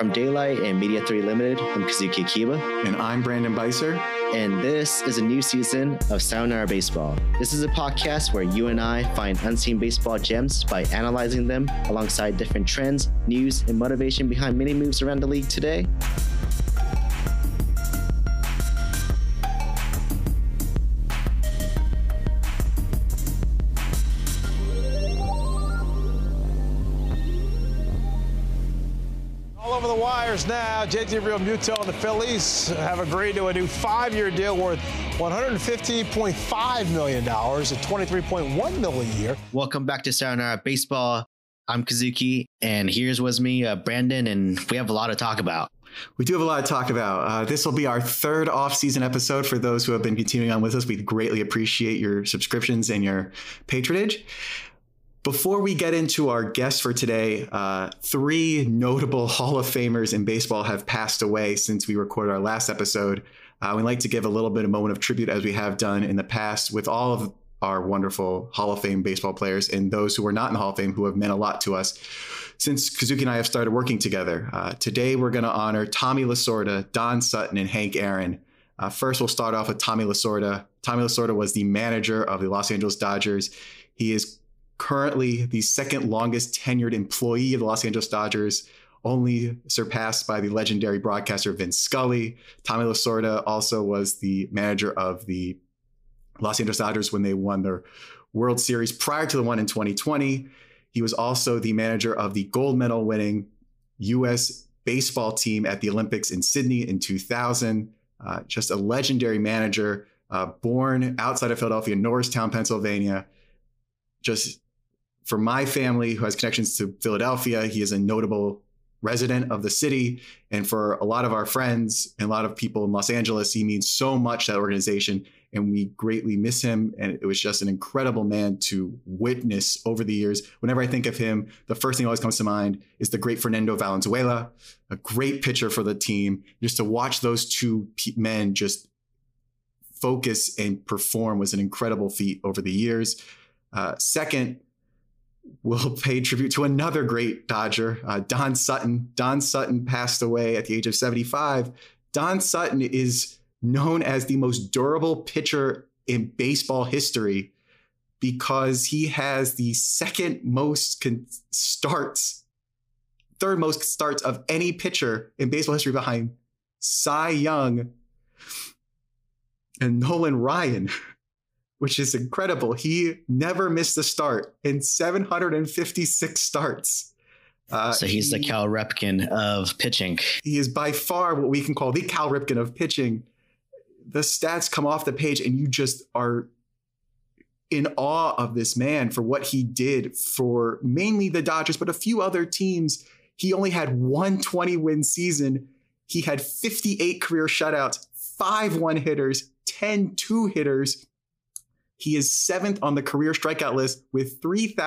From Daylight and Media 3 Limited, I'm Kazuki Akiba. And I'm Brandon Beiser. And this is a new season of Sayonara Baseball. This is a podcast where you and I find unseen baseball gems by analyzing them alongside different trends, news, and motivation behind many moves around the league today. Now, JT Realmuto and the Phillies have agreed to a new 5-year deal worth $115.5 million at $23.1 million a year. Welcome back to Sayonara Baseball. I'm Kazuki, and here's with me, Brandon, and we have a lot to talk about. We do have a lot to talk about. This will be our third off-season episode for those who have been continuing on with us. We greatly appreciate your subscriptions and your patronage. Before we get into our guests for today, 3 notable Hall of Famers in baseball have passed away since we recorded our last episode. We'd like to give a little bit of a moment of tribute, as we have done in the past, with all of our wonderful Hall of Fame baseball players and those who are not in the Hall of Fame who have meant a lot to us since Kazuki and I have started working together. Today, we're going to honor Tommy Lasorda, Don Sutton, and Hank Aaron. First, we'll start off with Tommy Lasorda. Tommy Lasorda was the manager of the Los Angeles Dodgers. He is currently the second longest tenured employee of the Los Angeles Dodgers, only surpassed by the legendary broadcaster Vince Scully. Tommy Lasorda also was the manager of the Los Angeles Dodgers when they won their World Series prior to the one in 2020. He was also the manager of the gold medal winning U.S. baseball team at the Olympics in Sydney in 2000. Just a legendary manager, born outside of Philadelphia, Norristown, Pennsylvania. Just for my family, who has connections to Philadelphia, he is a notable resident of the city. And for a lot of our friends and a lot of people in Los Angeles, he means so much to that organization. And we greatly miss him. And it was just an incredible man to witness over the years. Whenever I think of him, the first thing that always comes to mind is the great Fernando Valenzuela, a great pitcher for the team. Just to watch those two men just focus and perform was an incredible feat over the years. Second, we'll pay tribute to another great Dodger, Don Sutton. Don Sutton passed away at the age of 75. Don Sutton is known as the most durable pitcher in baseball history because he has the third most starts of any pitcher in baseball history behind Cy Young and Nolan Ryan, which is incredible. He never missed a start in 756 starts. So he's the Cal Ripken of pitching. He is by far what we can call the Cal Ripken of pitching. The stats come off the page and you just are in awe of this man for what he did for mainly the Dodgers, but a few other teams. He only had one 20-win season. He had 58 career shutouts, 5 one-hitters, 10 two-hitters. He is 7th on the career strikeout list with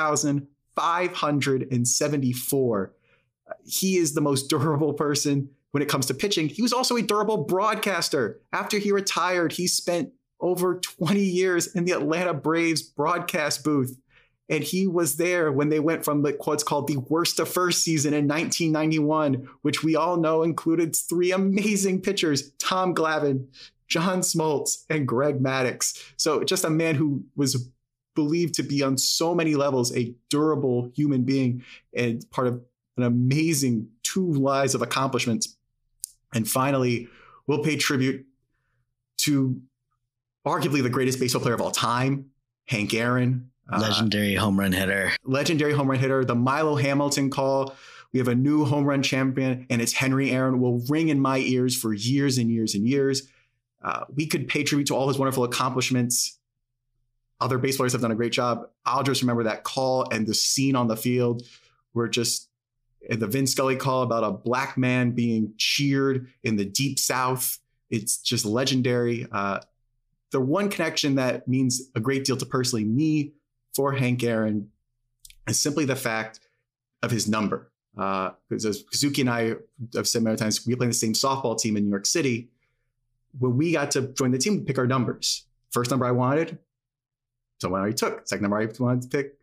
3,574. He is the most durable person when it comes to pitching. He was also a durable broadcaster. After he retired, he spent over 20 years in the Atlanta Braves broadcast booth. And he was there when they went from what's called the worst to first season in 1991, which we all know included 3 amazing pitchers, Tom Glavine, John Smoltz, and Greg Maddux. So just a man who was believed to be on so many levels a durable human being and part of an amazing 2 lives of accomplishments. And finally, we'll pay tribute to arguably the greatest baseball player of all time, Hank Aaron. Legendary home run hitter. The Milo Hamilton call. We have a new home run champion, and it's Henry Aaron, will ring in my ears for years and years and years. We could pay tribute to all his wonderful accomplishments. Other base players have done a great job. I'll just remember that call and the scene on the field where just the Vince Scully call about a black man being cheered in the Deep South. It's just legendary. The one connection that means a great deal to personally me for Hank Aaron is simply the fact of his number. Because as Kazuki and I have said many times, we play the same softball team in New York City. When we got to join the team, we pick our numbers. First number I wanted, someone already took. Second number I wanted to pick,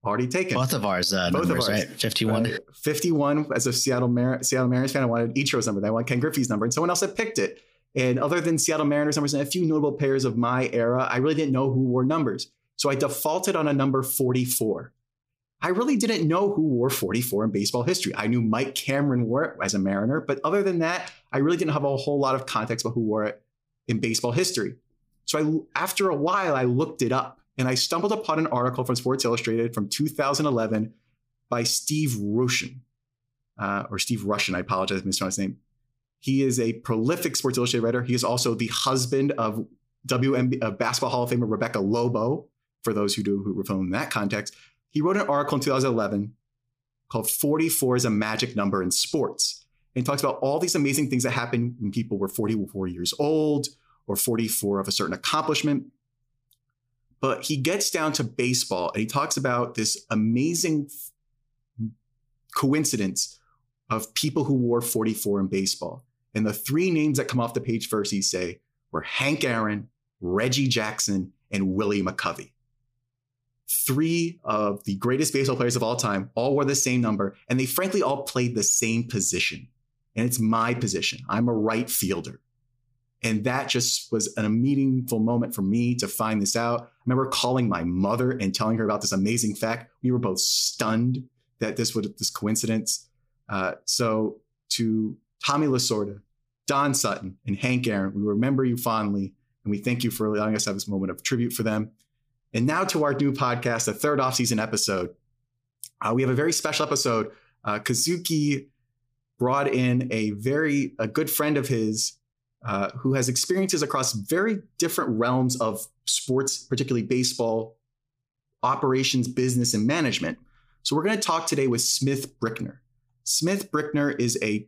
already taken. Both of ours numbers, right? 51. 51 as a Seattle Mariners fan. I wanted Ichiro's number. I wanted Ken Griffey's number, and someone else had picked it. And other than Seattle Mariners numbers and a few notable players of my era, I really didn't know who wore numbers. So I defaulted on a number 44. I really didn't know who wore 44 in baseball history. I knew Mike Cameron wore it as a Mariner, but other than that, I really didn't have a whole lot of context about who wore it in baseball history. So after a while, I looked it up, and I stumbled upon an article from Sports Illustrated from 2011 by Steve Rushin, or Steve Rushin. I apologize if I mispronounced his name. He is a prolific Sports Illustrated writer. He is also the husband of Basketball Hall of Famer Rebecca Lobo, for those who were filmed in that context. He wrote an article in 2011 called 44 is a Magic Number in Sports. And he talks about all these amazing things that happen when people were 44 years old or 44 of a certain accomplishment. But he gets down to baseball, and he talks about this amazing coincidence of people who wore 44 in baseball. And the three names that come off the page first, he say, were Hank Aaron, Reggie Jackson, and Willie McCovey. Three of the greatest baseball players of all time all wore the same number, and they frankly all played the same position. And it's my position. I'm a right fielder. And that just was a meaningful moment for me to find this out. I remember calling my mother and telling her about this amazing fact. We were both stunned that this coincidence. So to Tommy Lasorda, Don Sutton, and Hank Aaron, we remember you fondly, and we thank you for allowing us to have this moment of tribute for them. And now to our new podcast, the third off-season episode. We have a very special episode. Kazuki brought in a good friend of his who has experiences across very different realms of sports, particularly baseball, operations, business, and management. So we're going to talk today with Smith Brickner. Smith Brickner is a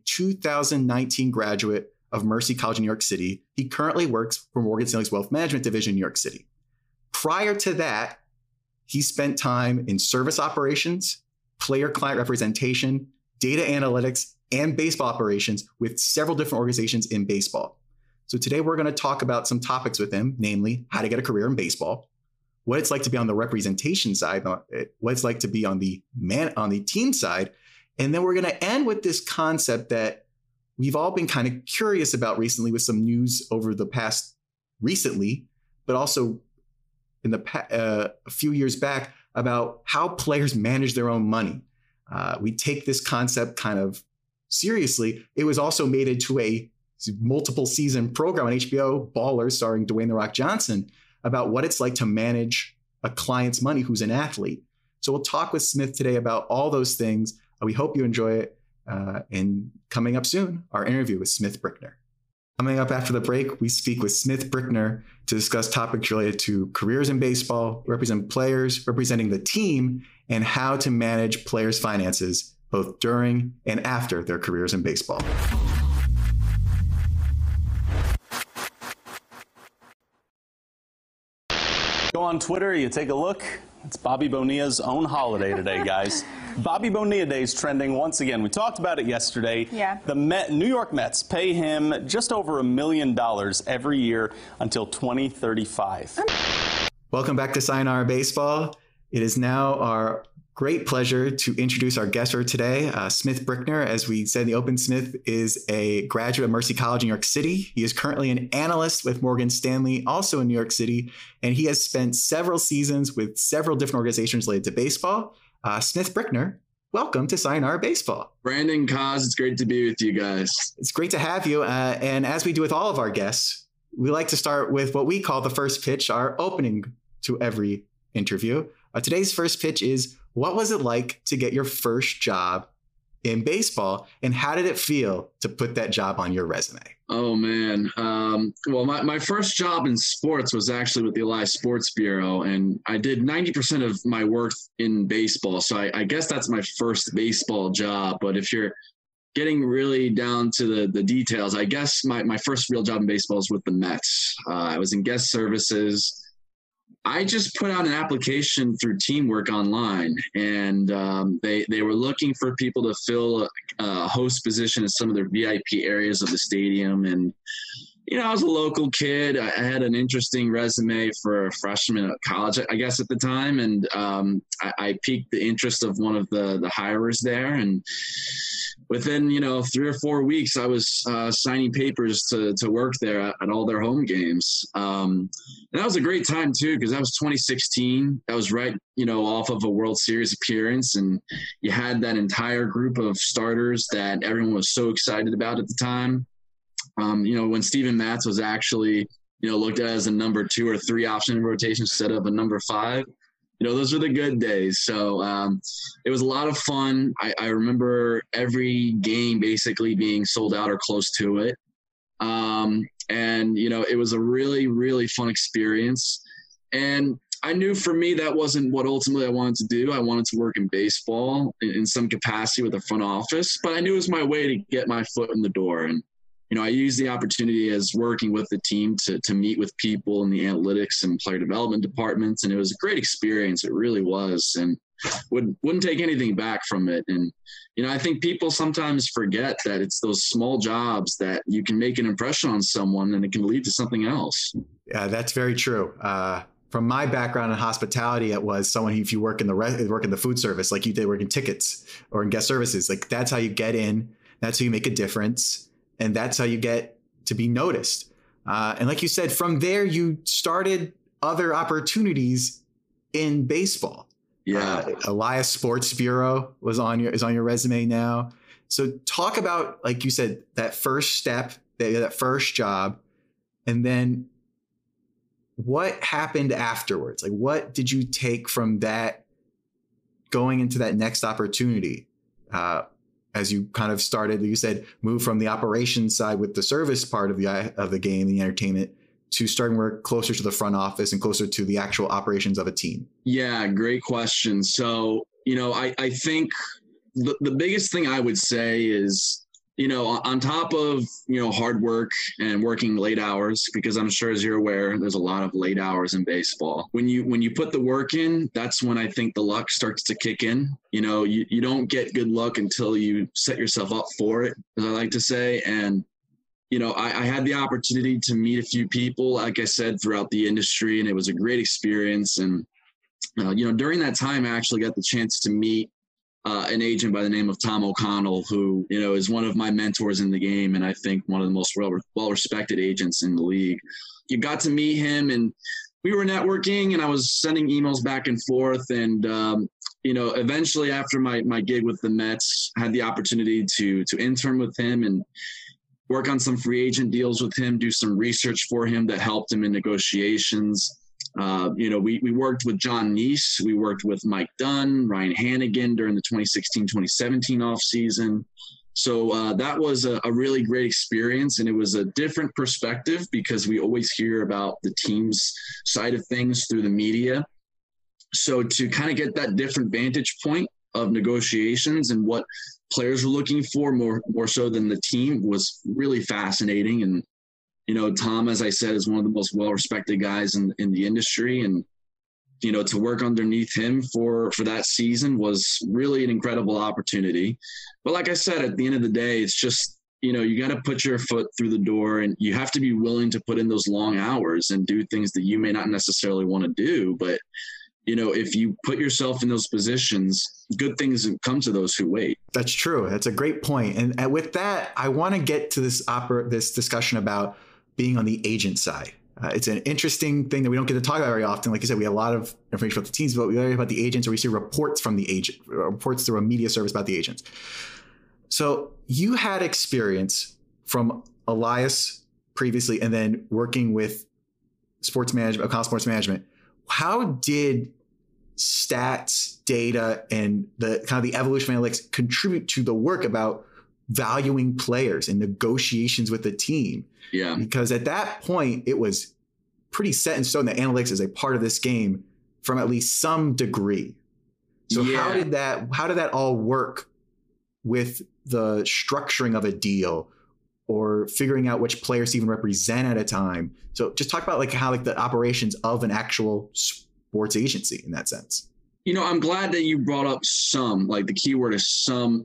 2019 graduate of Mercy College in New York City. He currently works for Morgan Stanley's Wealth Management Division in New York City. Prior to that, he spent time in service operations, player-client representation, data analytics, and baseball operations with several different organizations in baseball. So today we're going to talk about some topics with him, namely how to get a career in baseball, what it's like to be on the representation side, what it's like to be on the team side, and then we're going to end with this concept that we've all been kind of curious about recently with some news over the past recently, but also in a few years back about how players manage their own money. We take this concept kind of seriously. It was also made into a multiple season program on HBO, Ballers, starring Dwayne "The Rock" Johnson, about what it's like to manage a client's money who's an athlete. So we'll talk with Smith today about all those things. We hope you enjoy it. And coming up soon, our interview with Smith Brickner. Coming up after the break, we speak with Smith Brickner to discuss topics related to careers in baseball, represent players, representing the team, and how to manage players' finances both during and after their careers in baseball. Go on Twitter, you take a look. It's Bobby Bonilla's own holiday today, guys. Bobby Bonilla Day is trending once again. We talked about it yesterday. Yeah. The New York Mets pay him just over $1 million every year until 2035. Welcome back to Sayonara Baseball. It is now our great pleasure to introduce our guest for today, Smith Brickner. As we said in the open, Smith is a graduate of Mercy College in New York City. He is currently an analyst with Morgan Stanley, also in New York City, and he has spent several seasons with several different organizations related to baseball. Smith Brickner, welcome to Sayonara Baseball. Brandon, Kaz, it's great to be with you guys. It's great to have you. And as we do with all of our guests, we like to start with what we call the first pitch, our opening to every interview. Today's first pitch is, what was it like to get your first job in baseball, and how did it feel to put that job on your resume? Oh, man. Well, my first job in sports was actually with the Elias Sports Bureau, and I did 90% of my work in baseball. So I guess that's my first baseball job. But if you're getting really down to the details, I guess my first real job in baseball was with the Mets. I was in guest services. I just put out an application through Teamwork Online, and they were looking for people to fill a host position in some of their VIP areas of the stadium. And I was a local kid. I had an interesting resume for a freshman at college, I guess, at the time. And I piqued the interest of one of the hirers there. And within, 3 or 4 weeks, I was signing papers to work there at all their home games. And that was a great time, too, because that was 2016. That was right, off of a World Series appearance. And you had that entire group of starters that everyone was so excited about at the time. When Steven Matz was actually, looked at as a number 2 or 3 option in rotation instead of a number 5, those were the good days. So it was a lot of fun. I remember every game basically being sold out or close to it. It was a really, really fun experience. And I knew for me that wasn't what ultimately I wanted to do. I wanted to work in baseball in some capacity with the front office, but I knew it was my way to get my foot in the door. And I used the opportunity as working with the team to meet with people in the analytics and player development departments. And it was a great experience. It really was. And wouldn't take anything back from it. And, I think people sometimes forget that it's those small jobs that you can make an impression on someone and it can lead to something else. Yeah, that's very true. From my background in hospitality, it was someone, if you work in the food service, like you did working tickets or in guest services, like that's how you get in. That's how you make a difference. And that's how you get to be noticed. And like you said, from there, you started other opportunities in baseball. Yeah. Elias Sports Bureau is on your resume now. So talk about, like you said, that first step, that first job, and then what happened afterwards? Like, what did you take from that going into that next opportunity? As you kind of started, you said, move from the operations side with the service part of the game, the entertainment, to starting work closer to the front office and closer to the actual operations of a team? Yeah, great question. So, I think the biggest thing I would say is, on top of, hard work and working late hours, because I'm sure, as you're aware, there's a lot of late hours in baseball. When you put the work in, that's when I think the luck starts to kick in. You don't get good luck until you set yourself up for it, as I like to say. And, I had the opportunity to meet a few people, like I said, throughout the industry, and it was a great experience. And, during that time, I actually got the chance to meet an agent by the name of Tom O'Connell, who, is one of my mentors in the game, and I think one of the most well-respected agents in the league. You got to meet him, and we were networking, and I was sending emails back and forth. And, eventually after my gig with the Mets, I had the opportunity to intern with him and work on some free agent deals with him, do some research for him that helped him in negotiations. We worked with John Neese. We worked with Mike Dunn, Ryan Hannigan during the 2016-2017 offseason. So that was a really great experience, and it was a different perspective because we always hear about the team's side of things through the media. So to kind of get that different vantage point of negotiations and what players were looking for more so than the team was really fascinating. And Tom, as I said, is one of the most well-respected guys in the industry. And, to work underneath him for that season was really an incredible opportunity. But like I said, at the end of the day, it's just, you got to put your foot through the door, and you have to be willing to put in those long hours and do things that you may not necessarily want to do. But, if you put yourself in those positions, good things come to those who wait. That's true. That's a great point. And with that, I want to get to this discussion about being on the agent side. It's an interesting thing that we don't get to talk about very often. Like you said, we have a lot of information about the teams, but we learn about the agents, or we see reports from the agent, reports through a media service about the agents. So you had experience from Elias previously, and then working with sports management, O'Connell Sports Management. How did stats, data, and the kind of the evolution of analytics contribute to the work about valuing players and negotiations with the team? Yeah. Because at that point, it was pretty set in stone that analytics is a part of this game from at least some degree. So how did that all work with the structuring of a deal or figuring out which players to even represent at a time? So just talk about how the operations of an actual sports agency in that sense. I'm glad that you brought up some, like the key word is some,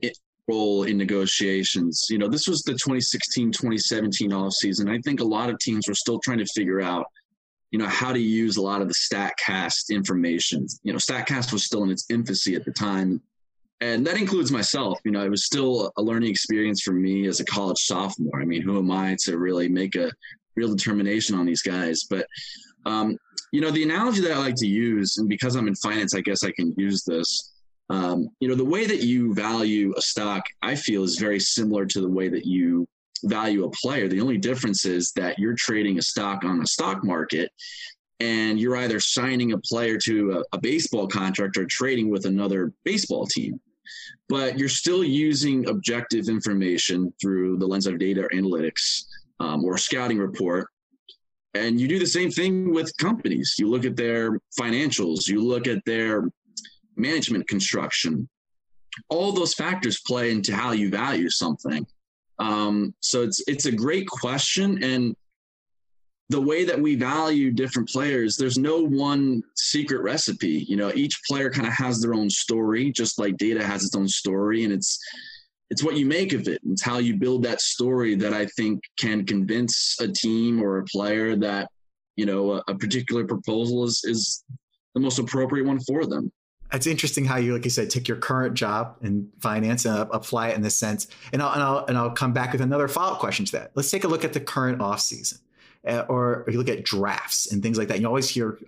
role in negotiations. You know, this was the 2016-2017 offseason. I think a lot of teams were still trying to figure out, you know, how to use a lot of the StatCast information. You know, StatCast was still in its infancy at the time. And that includes myself. You know, it was still a learning experience for me as a college sophomore. I mean, who am I to really make a real determination on these guys? But, you know, the analogy that I like to use, and because I'm in finance, I guess I can use this. You know, the way that you value a stock, I feel, is very similar to the way that you value a player. The only difference is that you're trading a stock on the stock market, and you're either signing a player to a baseball contract or trading with another baseball team. But you're still using objective information through the lens of data analytics or scouting report. And you do the same thing with companies. You look at their financials, you look at their management construction. All those factors play into how you value something. So it's a great question. And the way that we value different players, there's no one secret recipe. You know, each player kind of has their own story, just like data has its own story. And it's what you make of it. It's how you build that story that I think can convince a team or a player that, you know, a particular proposal is the most appropriate one for them. It's interesting how you, like you said, take your current job in finance and apply it in this sense. And I'll come back with another follow-up question to that. Let's take a look at the current off season, or you look at drafts and things like that. You always hear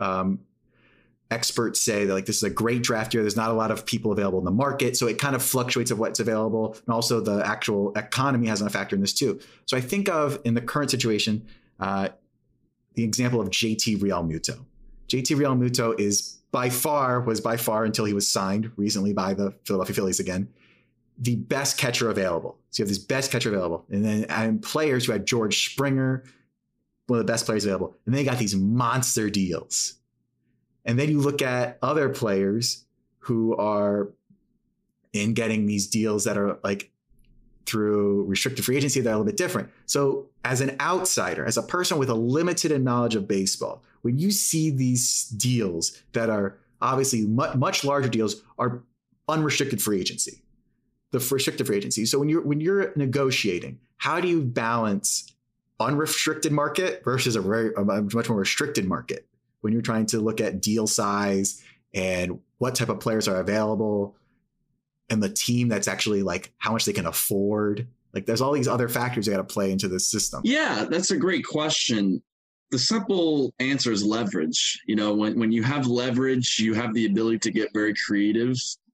experts say that, like, this is a great draft year. There's not a lot of people available in the market, so it kind of fluctuates of what's available, and also the actual economy has a factor in this too. So I think of, in the current situation, the example of JT Realmuto. JT Realmuto was by far, until he was signed recently by the Philadelphia Phillies again, the best catcher available. So you have this best catcher available. And then players who had George Springer, one of the best players available. And they got these monster deals. And then you look at other players who are in getting these deals that are like through restricted free agency that are a little bit different. So as an outsider, as a person with a limited knowledge of baseball, when you see these deals that are obviously much larger deals, are unrestricted free agency, the restricted free agency. So when you're negotiating, how do you balance unrestricted market versus a much more restricted market when you're trying to look at deal size and what type of players are available and the team that's actually, like, how much they can afford? Like, there's all these other factors that got to play into this system. Yeah, that's a great question. The simple answer is leverage. You know, when you have leverage, you have the ability to get very creative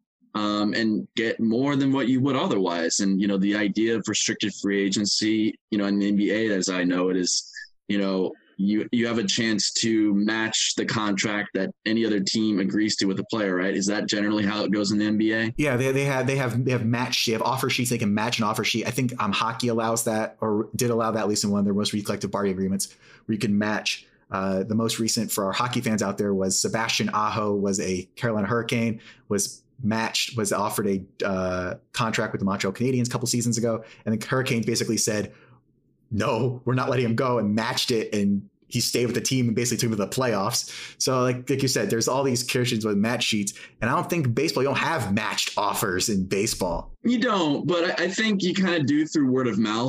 and get more than what you would otherwise. And, you know, the idea of restricted free agency, you know, in the NBA, as I know it, is, you know, you have a chance to match the contract that any other team agrees to with a player, right? Is that generally how it goes in the NBA? Yeah, they have match. They have offer sheets. They can match an offer sheet. I think hockey allows that, or did allow that, at least in one of their most recent collective bargaining agreements, where you can match. The most recent for our hockey fans out there was Sebastian Aho, was a Carolina Hurricane, was offered a contract with the Montreal Canadiens a couple seasons ago, and the Hurricanes basically said, no, we're not letting him go, and matched it, and he stayed with the team and basically took him to the playoffs. So like you said, there's all these conditions with match sheets, and I don't think baseball, you don't have matched offers in baseball. You don't, but I think you kind of do through word of mouth.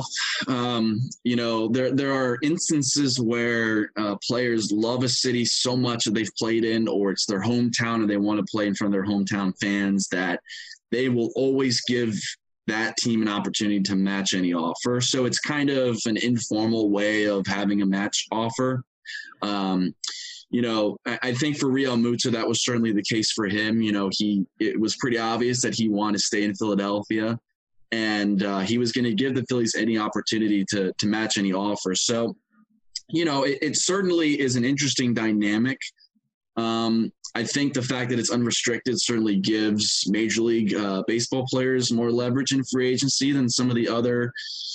You know, there are instances where players love a city so much that they've played in, or it's their hometown and they want to play in front of their hometown fans, that they will always give that team an opportunity to match any offer. So it's kind of an informal way of having a match offer. You know, I think for Realmuto, that was certainly the case for him. You know, it was pretty obvious that he wanted to stay in Philadelphia, and he was going to give the Phillies any opportunity to match any offer. So, you know, it certainly is an interesting dynamic. I think the fact that it's unrestricted certainly gives Major League Baseball players more leverage in free agency than some of the other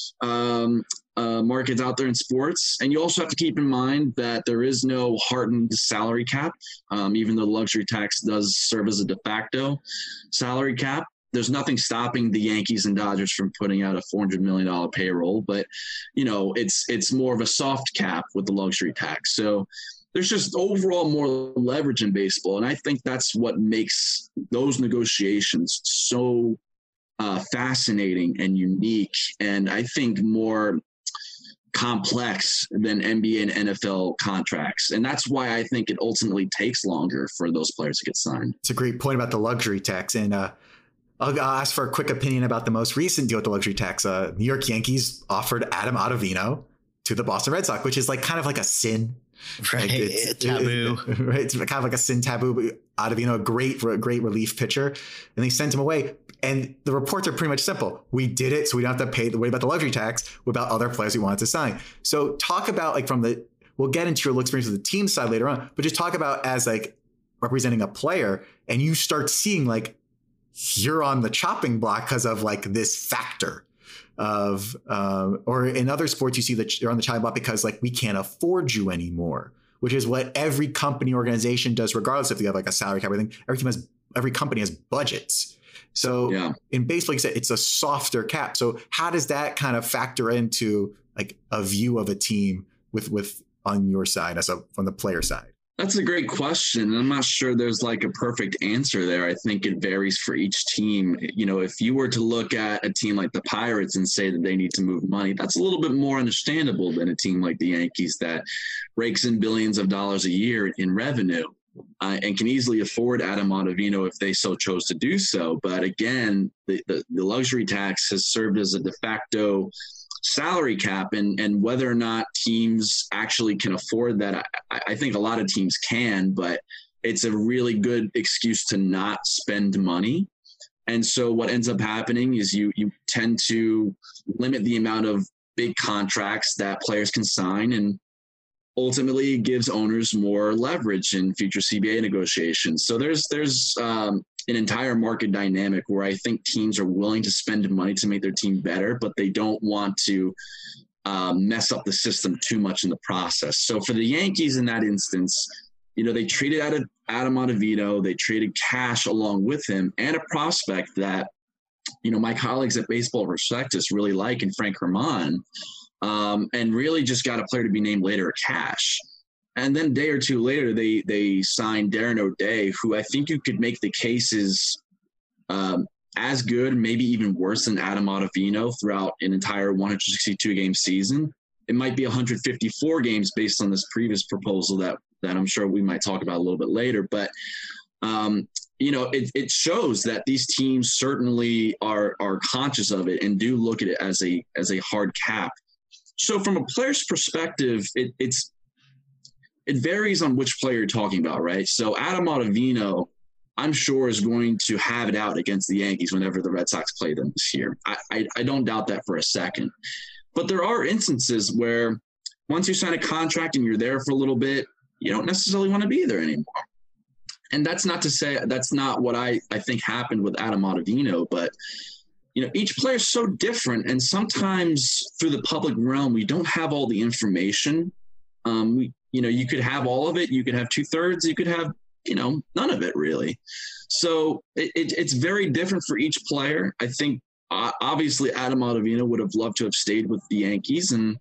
markets out there in sports. And you also have to keep in mind that there is no hardened salary cap, even though the luxury tax does serve as a de facto salary cap. There's nothing stopping the Yankees and Dodgers from putting out a $400 million payroll, but, you know, it's more of a soft cap with the luxury tax. So there's just overall more leverage in baseball. And I think that's what makes those negotiations so fascinating and unique, and I think more complex than NBA and NFL contracts. And that's why I think it ultimately takes longer for those players to get signed. It's a great point about the luxury tax. And I'll ask for a quick opinion about the most recent deal with the luxury tax. New York Yankees offered Adam Ottavino to the Boston Red Sox, which is like kind of like a sin. Right. Like it's taboo. Right. It's kind of like a sin taboo. Ottavino, a great relief pitcher. And they sent him away. And the reports are pretty much simple. We did it so we don't have to worry about the luxury tax, about other players we wanted to sign. So talk about like we'll get into your experience with the team side later on, but just talk about as like representing a player and you start seeing like you're on the chopping block because of like this factor of, or in other sports, you see that you're on the chopping block because like we can't afford you anymore, which is what every company organization does, regardless if you have like a salary cap or everything. Every company has budgets. So in baseball, like I said, it's a softer cap. So how does that kind of factor into like a view of a team with on your side from the player side? That's a great question. I'm not sure there's like a perfect answer there. I think it varies for each team. You know, if you were to look at a team like the Pirates and say that they need to move money, that's a little bit more understandable than a team like the Yankees that rakes in billions of dollars a year in revenue. And can easily afford Adam Ottavino if they so chose to do so. But again, the luxury tax has served as a de facto salary cap, and whether or not teams actually can afford that, I think a lot of teams can, but it's a really good excuse to not spend money. And so what ends up happening is you tend to limit the amount of big contracts that players can sign, and ultimately it gives owners more leverage in future CBA negotiations. So there's an entire market dynamic where I think teams are willing to spend money to make their team better, but they don't want to mess up the system too much in the process. So for the Yankees in that instance, you know, they traded Adam Ottavino, they traded cash along with him and a prospect that, you know, my colleagues at Baseball Prospectus really like in Frank Germán. And really just got a player to be named later, Cash. And then a day or two later, they signed Darren O'Day, who I think you could make the case is as good, maybe even worse than Adam Ottavino throughout an entire 162-game season. It might be 154 games based on this previous proposal that I'm sure we might talk about a little bit later. But, you know, it shows that these teams certainly are conscious of it and do look at it as a hard cap. So from a player's perspective, it varies on which player you're talking about, right? So Adam Ottavino, I'm sure, is going to have it out against the Yankees whenever the Red Sox play them this year. I don't doubt that for a second. But there are instances where once you sign a contract and you're there for a little bit, you don't necessarily want to be there anymore. And that's not to say that's not what I think happened with Adam Ottavino, but you know, each player is so different, and sometimes through the public realm, we don't have all the information. You could have all of it, you could have 2/3, you could have, you know, none of it really. So it's very different for each player. I think obviously Adam Ottavino would have loved to have stayed with the Yankees, and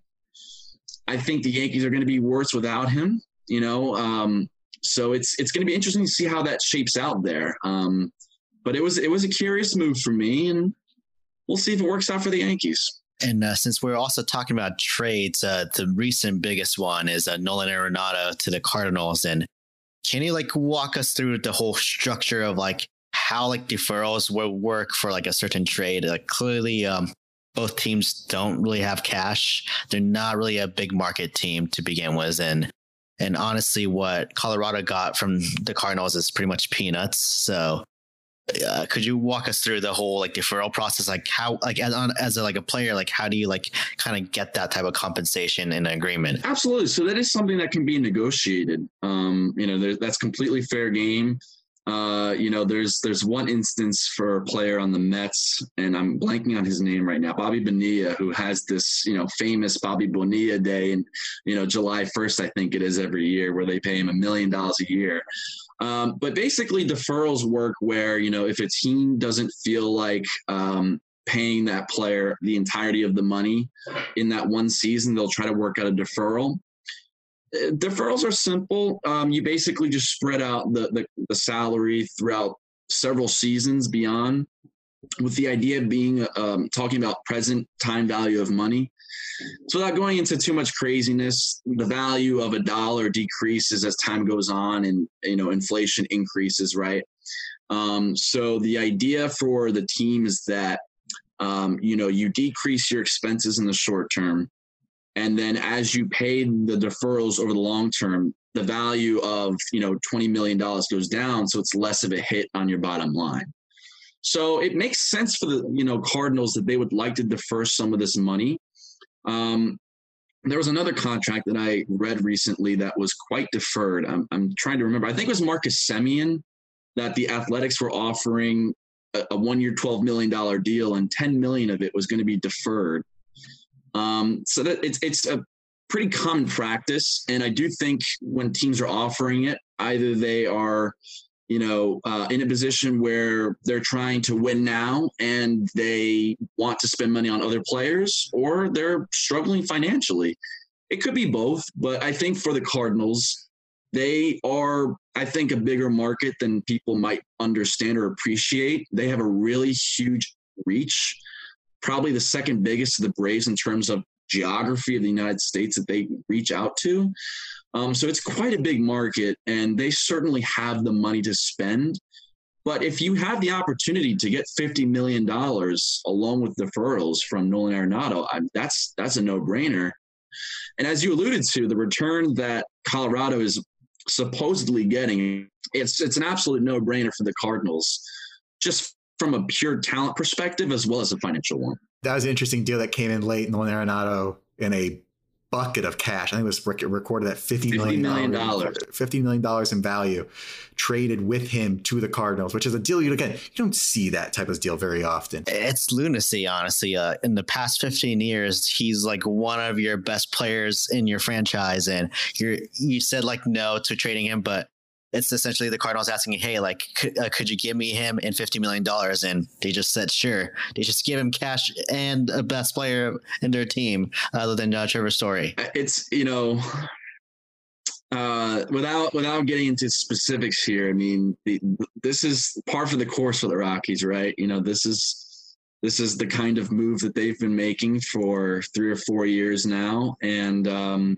I think the Yankees are going to be worse without him. You know, so it's going to be interesting to see how that shapes out there. But it was a curious move for me, and we'll see if it works out for the Yankees. And since we're also talking about trades, the recent biggest one is Nolan Arenado to the Cardinals. And can you like walk us through the whole structure of like how like deferrals will work for like a certain trade? Like clearly, both teams don't really have cash. They're not really a big market team to begin with, and honestly, what Colorado got from the Cardinals is pretty much peanuts. So. Could you walk us through the whole like deferral process? Like how, like as a player, like how do you like kind of get that type of compensation in an agreement? Absolutely. So that is something that can be negotiated. You know, that's completely fair game. You know, there's one instance for a player on the Mets, and I'm blanking on his name right now, Bobby Bonilla, who has this, you know, famous Bobby Bonilla Day, and you know, July 1st, I think it is every year, where they pay him $1 million a year. But basically deferrals work where, you know, if a team doesn't feel like paying that player the entirety of the money in that one season, they'll try to work out a deferral. Deferrals are simple. You basically just spread out the salary throughout several seasons beyond with the idea being talking about present time value of money. So without going into too much craziness, the value of a dollar decreases as time goes on and, inflation increases, right? So the idea for the team is that, you decrease your expenses in the short term. And then as you pay the deferrals over the long term, the value of, $20 million goes down. So it's less of a hit on your bottom line. So it makes sense for the, Cardinals that they would like to defer some of this money. There was another contract that I read recently that was quite deferred. I'm trying to remember. I think it was Marcus Semien that the Athletics were offering a 1-year, $12 million deal, and $10 million of it was going to be deferred. So that it's a pretty common practice. And I do think when teams are offering it, either they are, in a position where they're trying to win now and they want to spend money on other players, or they're struggling financially. It could be both, but I think for the Cardinals, they are, I think, a bigger market than people might understand or appreciate. They have a really huge reach, probably the second biggest to the Braves in terms of geography of the United States that they reach out to. So it's quite a big market, and they certainly have the money to spend. But if you have the opportunity to get $50 million along with deferrals from Nolan Arenado, that's a no-brainer. And as you alluded to, the return that Colorado is supposedly getting, it's an absolute no-brainer for the Cardinals, just from a pure talent perspective as well as a financial one. That was an interesting deal that came in late. Nolan Arenado in a bucket of cash. I think it was recorded at $50 million. $50 million in value traded with him to the Cardinals, which is a deal you don't see that type of deal very often. It's lunacy, honestly. In the past 15 years, he's like one of your best players in your franchise, and you said like no to trading him, but it's essentially the Cardinals asking, hey, like, could you give me him in $50 million? And they just said, sure. They just give him cash and a best player in their team other than Trevor Story. It's, without getting into specifics here, I mean, this is par for the course for the Rockies, right? This is the kind of move that they've been making for 3 or 4 years now. And,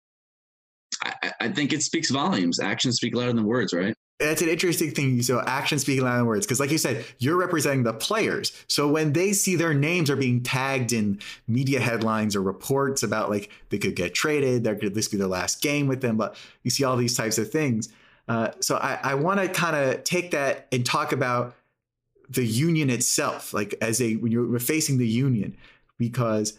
I think it speaks volumes. Actions speak louder than words, right? That's an interesting thing. So actions speak louder than words. Because like you said, you're representing the players. So when they see their names are being tagged in media headlines or reports about like they could get traded, this could be their last game with them, but you see all these types of things. So I want to kind of take that and talk about the union itself, like when you're facing the union, because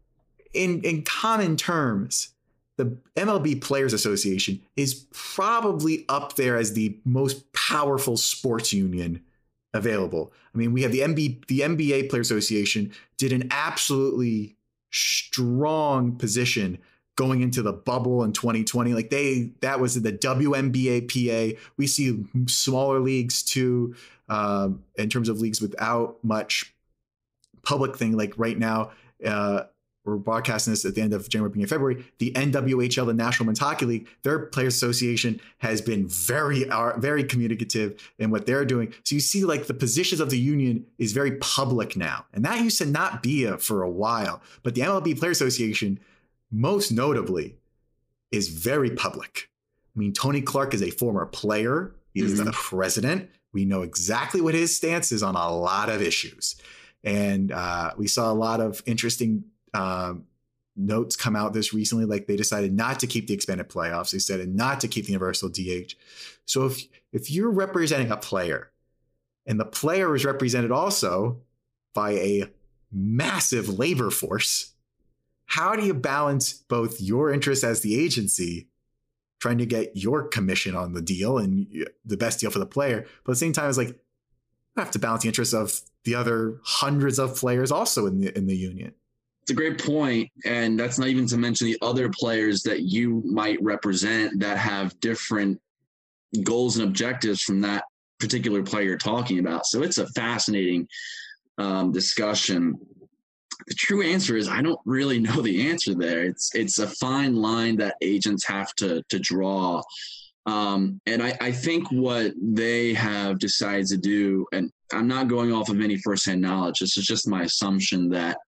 in common terms, the MLB Players Association is probably up there as the most powerful sports union available. I mean, we have the NBA Players Association did an absolutely strong position going into the bubble in 2020. Like that was the WNBA PA. We see smaller leagues too, in terms of leagues without much public thing. Like right now, we're broadcasting this at the end of January, beginning of February. The NWHL, the National Women's Hockey League, their Players Association has been very, very communicative in what they're doing. So you see, like the positions of the union is very public now, and that used to not be for a while. But the MLB Players Association, most notably, is very public. I mean, Tony Clark is a former player. He is the president. We know exactly what his stance is on a lot of issues, and we saw a lot of interesting notes come out this recently. Like they decided not to keep the expanded playoffs. They said not to keep the universal DH. So if you're representing a player and the player is represented also by a massive labor force, how do you balance both your interests as the agency trying to get your commission on the deal and the best deal for the player, but at the same time it's like you have to balance the interests of the other hundreds of players also in the union? It's a great point, and that's not even to mention the other players that you might represent that have different goals and objectives from that particular player you're talking about. So it's a fascinating discussion. The true answer is I don't really know the answer there. It's a fine line that agents have to draw. And I think what they have decided to do, and I'm not going off of any firsthand knowledge, this is just my assumption that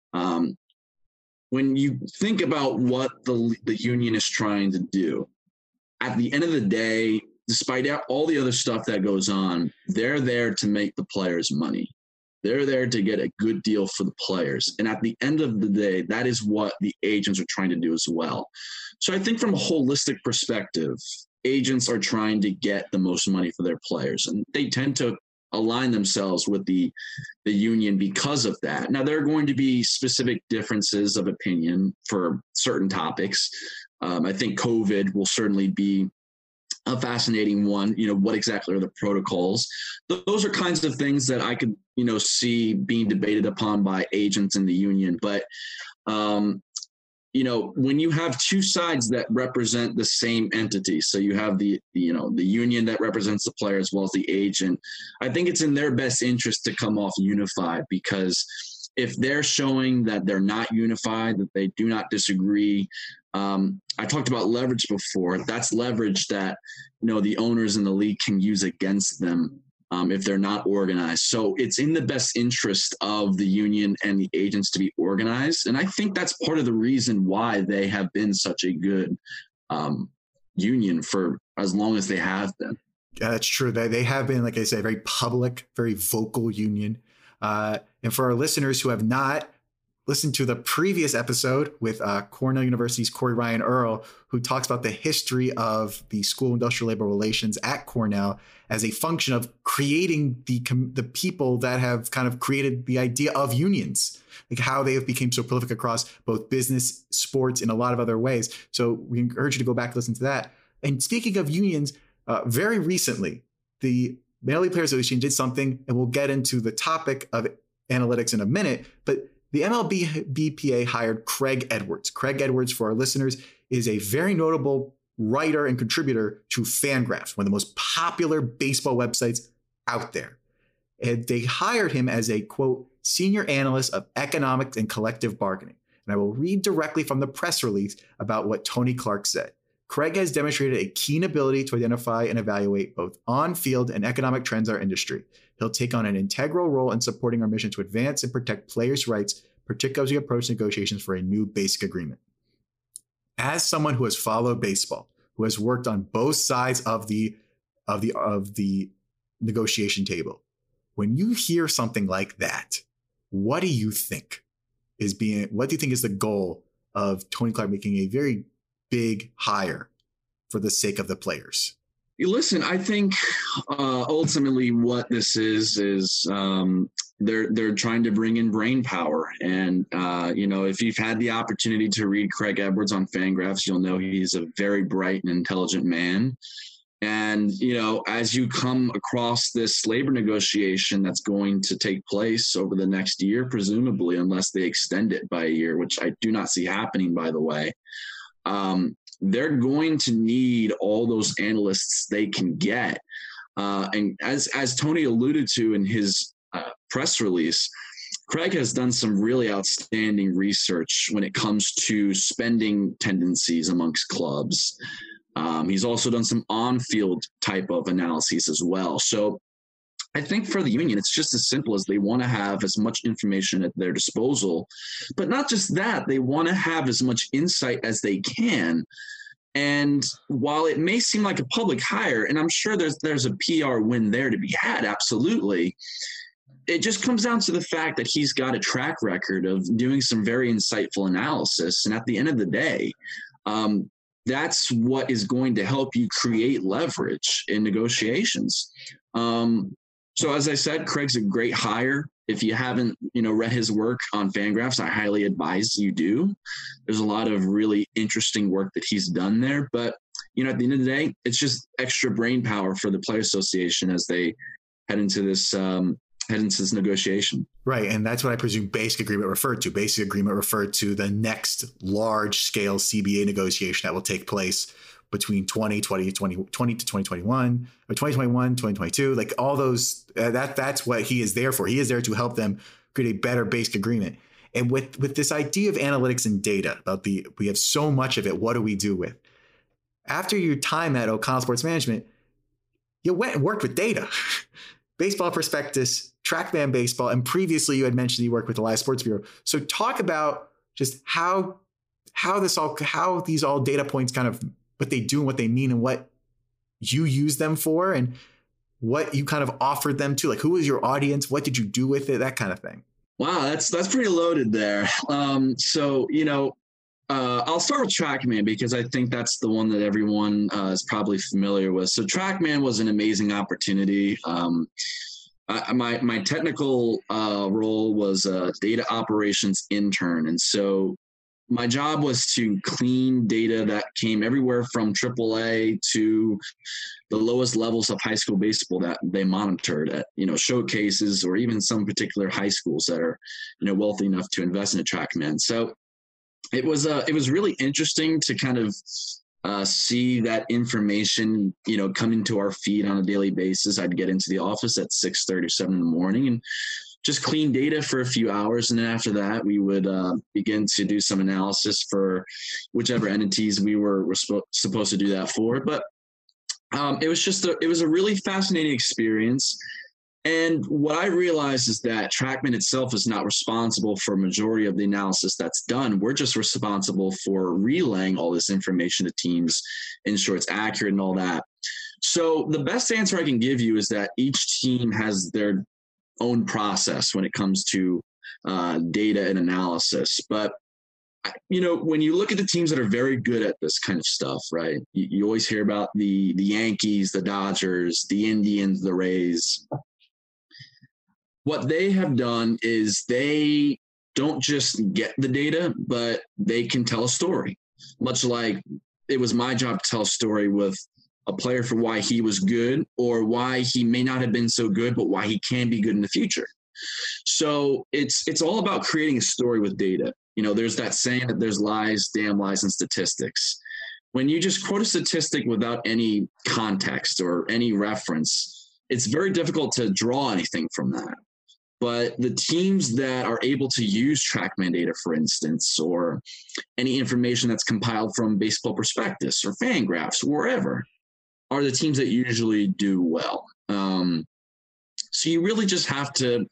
when you think about what the union is trying to do, at the end of the day, despite all the other stuff that goes on, they're there to make the players money. They're there to get a good deal for the players. And at the end of the day, that is what the agents are trying to do as well. So I think from a holistic perspective, agents are trying to get the most money for their players. And they tend to align themselves with the union because of that. Now, there are going to be specific differences of opinion for certain topics. I think COVID will certainly be a fascinating one. What exactly are the protocols? Those are kinds of things that I could, see being debated upon by agents in the union. But, when you have two sides that represent the same entity, so you have the union that represents the player as well as the agent, I think it's in their best interest to come off unified, because if they're showing that they're not unified, that they do not disagree, I talked about leverage before. That's leverage that, the owners in the league can use against them if they're not organized. So it's in the best interest of the union and the agents to be organized. And I think that's part of the reason why they have been such a good union for as long as they have been. Yeah, that's true. They have been, like I said, very public, very vocal union. And for our listeners who have not listened to the previous episode with Cornell University's Corey Ryan Earl, who talks about the history of the School of Industrial Labor Relations at Cornell as a function of creating the people that have kind of created the idea of unions, like how they have become so prolific across both business, sports, and a lot of other ways. So we encourage you to go back and listen to that. And speaking of unions, very recently, the Major League Players Association did something, and we'll get into the topic of analytics in a minute, but the MLB BPA hired Craig Edwards. Craig Edwards, for our listeners, is a very notable writer and contributor to Fangraphs, one of the most popular baseball websites out there. And they hired him as a, quote, senior analyst of economics and collective bargaining. And I will read directly from the press release about what Tony Clark said. Craig has demonstrated a keen ability to identify and evaluate both on-field and economic trends in our industry. He'll take on an integral role in supporting our mission to advance and protect players' rights, particularly as we approach negotiations for a new basic agreement. As someone who has followed baseball, who has worked on both sides of the negotiation table, when you hear something like that, what do you think is the goal of Tony Clark making a very big hire for the sake of the players? Listen, I think ultimately what this is they're trying to bring in brain power. And, if you've had the opportunity to read Craig Edwards on Fangraphs, you'll know he's a very bright and intelligent man. And, as you come across this labor negotiation that's going to take place over the next year, presumably, unless they extend it by a year, which I do not see happening, by the way, they're going to need all those analysts they can get. And as Tony alluded to in his press release, Craig has done some really outstanding research when it comes to spending tendencies amongst clubs. He's also done some on-field type of analyses as well. So I think for the union, it's just as simple as they want to have as much information at their disposal, but not just that, they want to have as much insight as they can. And while it may seem like a public hire, and I'm sure there's a PR win there to be had, absolutely, it just comes down to the fact that he's got a track record of doing some very insightful analysis. And at the end of the day, that's what is going to help you create leverage in negotiations. So as I said, Craig's a great hire. If you haven't, read his work on Fangraphs, I highly advise you do. There's a lot of really interesting work that he's done there. But, at the end of the day, it's just extra brain power for the Players Association as they head into this negotiation. Right. And that's what I presume basic agreement referred to. Basic agreement referred to the next large scale CBA negotiation that will take place between 2020 to 2021 or 2021, 2022, like all those, that's what he is there for. He is there to help them create a better basic agreement. And with this idea of analytics and data about we have so much of it, what do we do with? after your time at O'Connell Sports Management, you went and worked with data, Baseball Prospectus, TrackMan Baseball, and previously you had mentioned you worked with the Live Sports Bureau. So talk about just how these all data points kind of what they do and what they mean and what you use them for and what you kind of offered them to. Like, who was your audience? What did you do with it? That kind of thing. Wow, that's pretty loaded there. So I'll start with TrackMan because I think that's the one that everyone is probably familiar with. So TrackMan was an amazing opportunity. My technical role was a data operations intern. And so my job was to clean data that came everywhere from AAA to the lowest levels of high school baseball that they monitored at, showcases or even some particular high schools that are, wealthy enough to invest in a TrackMan. So it was really interesting to kind of see that information, come into our feed on a daily basis. I'd get into the office at 6:30 or 7 in the morning and just clean data for a few hours. And then after that, we would begin to do some analysis for whichever entities we were supposed to do that for. But it was a really fascinating experience. And what I realized is that TrackMan itself is not responsible for a majority of the analysis that's done. We're just responsible for relaying all this information to teams, ensure it's accurate and all that. So the best answer I can give you is that each team has their own process when it comes to data and analysis. But, when you look at the teams that are very good at this kind of stuff, right, you always hear about the Yankees, the Dodgers, the Indians, the Rays. What they have done is they don't just get the data, but they can tell a story, much like it was my job to tell a story with a player for why he was good or why he may not have been so good, but why he can be good in the future. So it's all about creating a story with data. There's that saying that there's lies, damn lies, and statistics. When you just quote a statistic without any context or any reference, it's very difficult to draw anything from that. But the teams that are able to use TrackMan data, for instance, or any information that's compiled from Baseball Prospectus or Fangraphs, wherever, are the teams that usually do well. So you really just have to,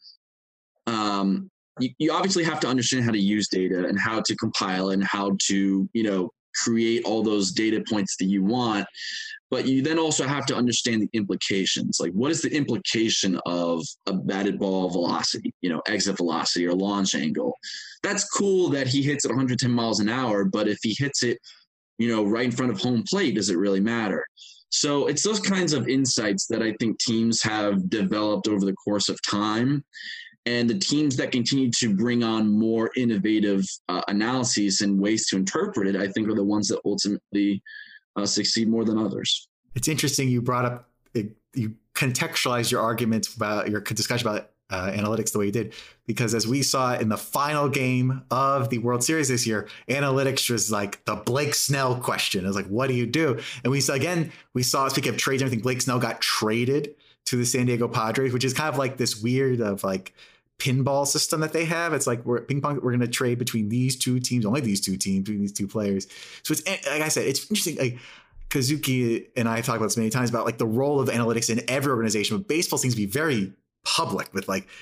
you obviously have to understand how to use data and how to compile and how to, create all those data points that you want. But you then also have to understand the implications. Like, what is the implication of a batted ball velocity, exit velocity or launch angle? That's cool that he hits it 110 miles an hour, but if he hits it, right in front of home plate, does it really matter? So it's those kinds of insights that I think teams have developed over the course of time. And the teams that continue to bring on more innovative analyses and ways to interpret it, I think, are the ones that ultimately succeed more than others. It's interesting you brought up, you contextualized your arguments about your discussion about analytics the way you did, because as we saw in the final game of the World Series this year, analytics was like the Blake Snell question. It was like, what do you do? And we saw, speaking of trades, I think Blake Snell got traded to the San Diego Padres, which is kind of like this weird of like pinball system that they have. It's like we're going to trade between these two teams, only these two teams, between these two players. So it's, like I said, it's interesting. Like Kazuki and I have talked about this many times about like the role of analytics in every organization, but baseball seems to be very public with like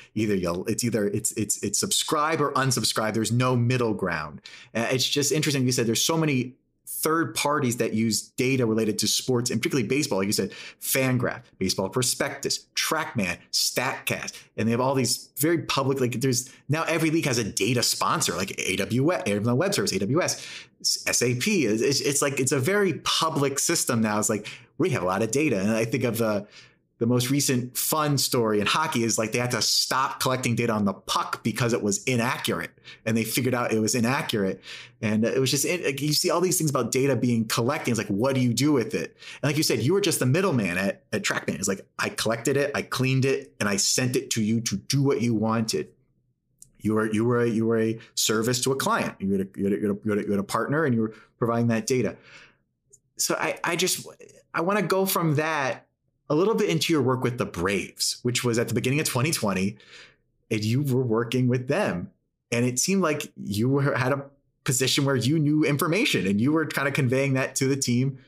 it's subscribe or unsubscribe. There's no middle ground. It's just interesting. You said there's so many third parties that use data related to sports and particularly baseball. Like you said, Fangraph, Baseball Prospectus, TrackMan, StatCast, and they have all these very public, like there's now every league has a data sponsor like AWS, Amazon Web Service, AWS, SAP. It's like, it's a very public system now. It's like, we have a lot of data. And I think of the most recent fun story in hockey is like they had to stop collecting data on the puck because it was inaccurate, and they figured out it was inaccurate. And it was just, you see all these things about data being collected. It's like, what do you do with it? And like you said, you were just the middleman at TrackMan. It's like, I collected it, I cleaned it, and I sent it to you to do what you wanted. You were a service to a client. You had a partner, and you were providing that data. So I want to go from that a little bit into your work with the Braves, which was at the beginning of 2020, and you were working with them. And it seemed like you had a position where you knew information and you were kind of conveying that to the team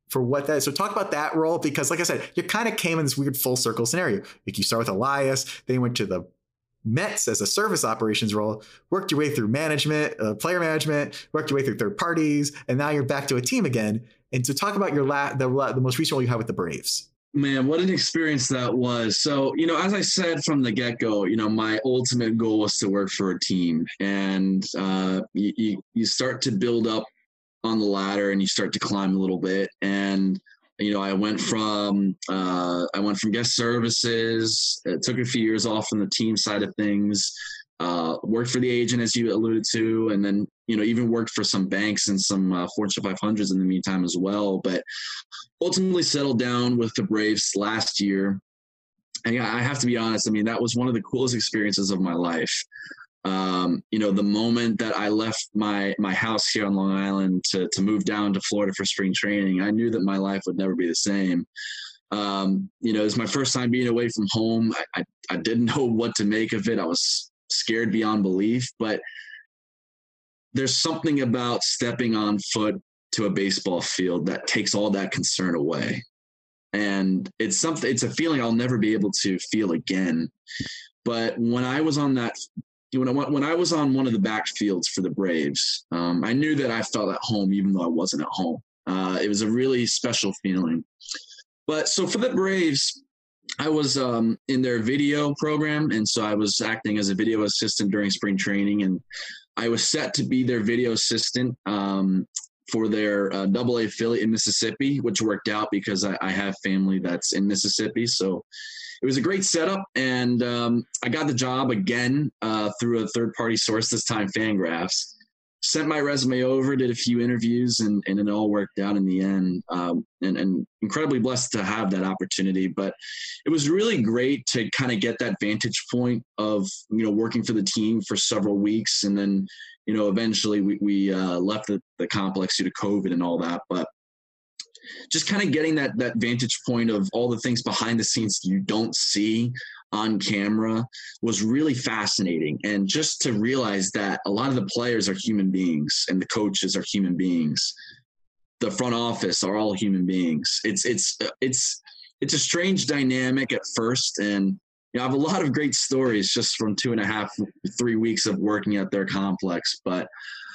for what that is. So talk about that role, because like I said, you kind of came in this weird full circle scenario. Like you start with Elias, then you went to the Mets as a service operations role, worked your way through management, player management, worked your way through third parties, and now you're back to a team again. And to talk about your the most recent role you had with the Braves. Man, what an experience that was. So, as I said from the get-go, my ultimate goal was to work for a team. And you start to build up on the ladder and you start to climb a little bit. And, I went from guest services, took a few years off on the team side of things, worked for the agent, as you alluded to, and then, even worked for some banks and some Fortune 500s in the meantime as well. But ultimately settled down with the Braves last year. And yeah, I have to be honest. I mean, that was one of the coolest experiences of my life. The moment that I left my house here on Long Island to move down to Florida for spring training, I knew that my life would never be the same. It was my first time being away from home. I didn't know what to make of it. I was scared beyond belief, but there's something about stepping on foot to a baseball field that takes all that concern away. And it's a feeling I'll never be able to feel again. But when I was on when I was on one of the backfields for the Braves, I knew that I felt at home, even though I wasn't at home. It was a really special feeling. But so for the Braves, I was in their video program. And so I was acting as a video assistant during spring training, and I was set to be their video assistant for their AA affiliate in Mississippi, which worked out because I have family that's in Mississippi. So it was a great setup, and I got the job again through a third-party source, this time Fangraphs. Sent my resume over, did a few interviews, and it all worked out in the end. And incredibly blessed to have that opportunity. But it was really great to kind of get that vantage point of, working for the team for several weeks. And then, eventually we left the complex due to COVID and all that. But just kind of getting that vantage point of all the things behind the scenes you don't see on camera was really fascinating. And just to realize that a lot of the players are human beings and the coaches are human beings. The front office are all human beings. It's a strange dynamic at first. And I have a lot of great stories just from 2.5, 3 weeks of working at their complex. But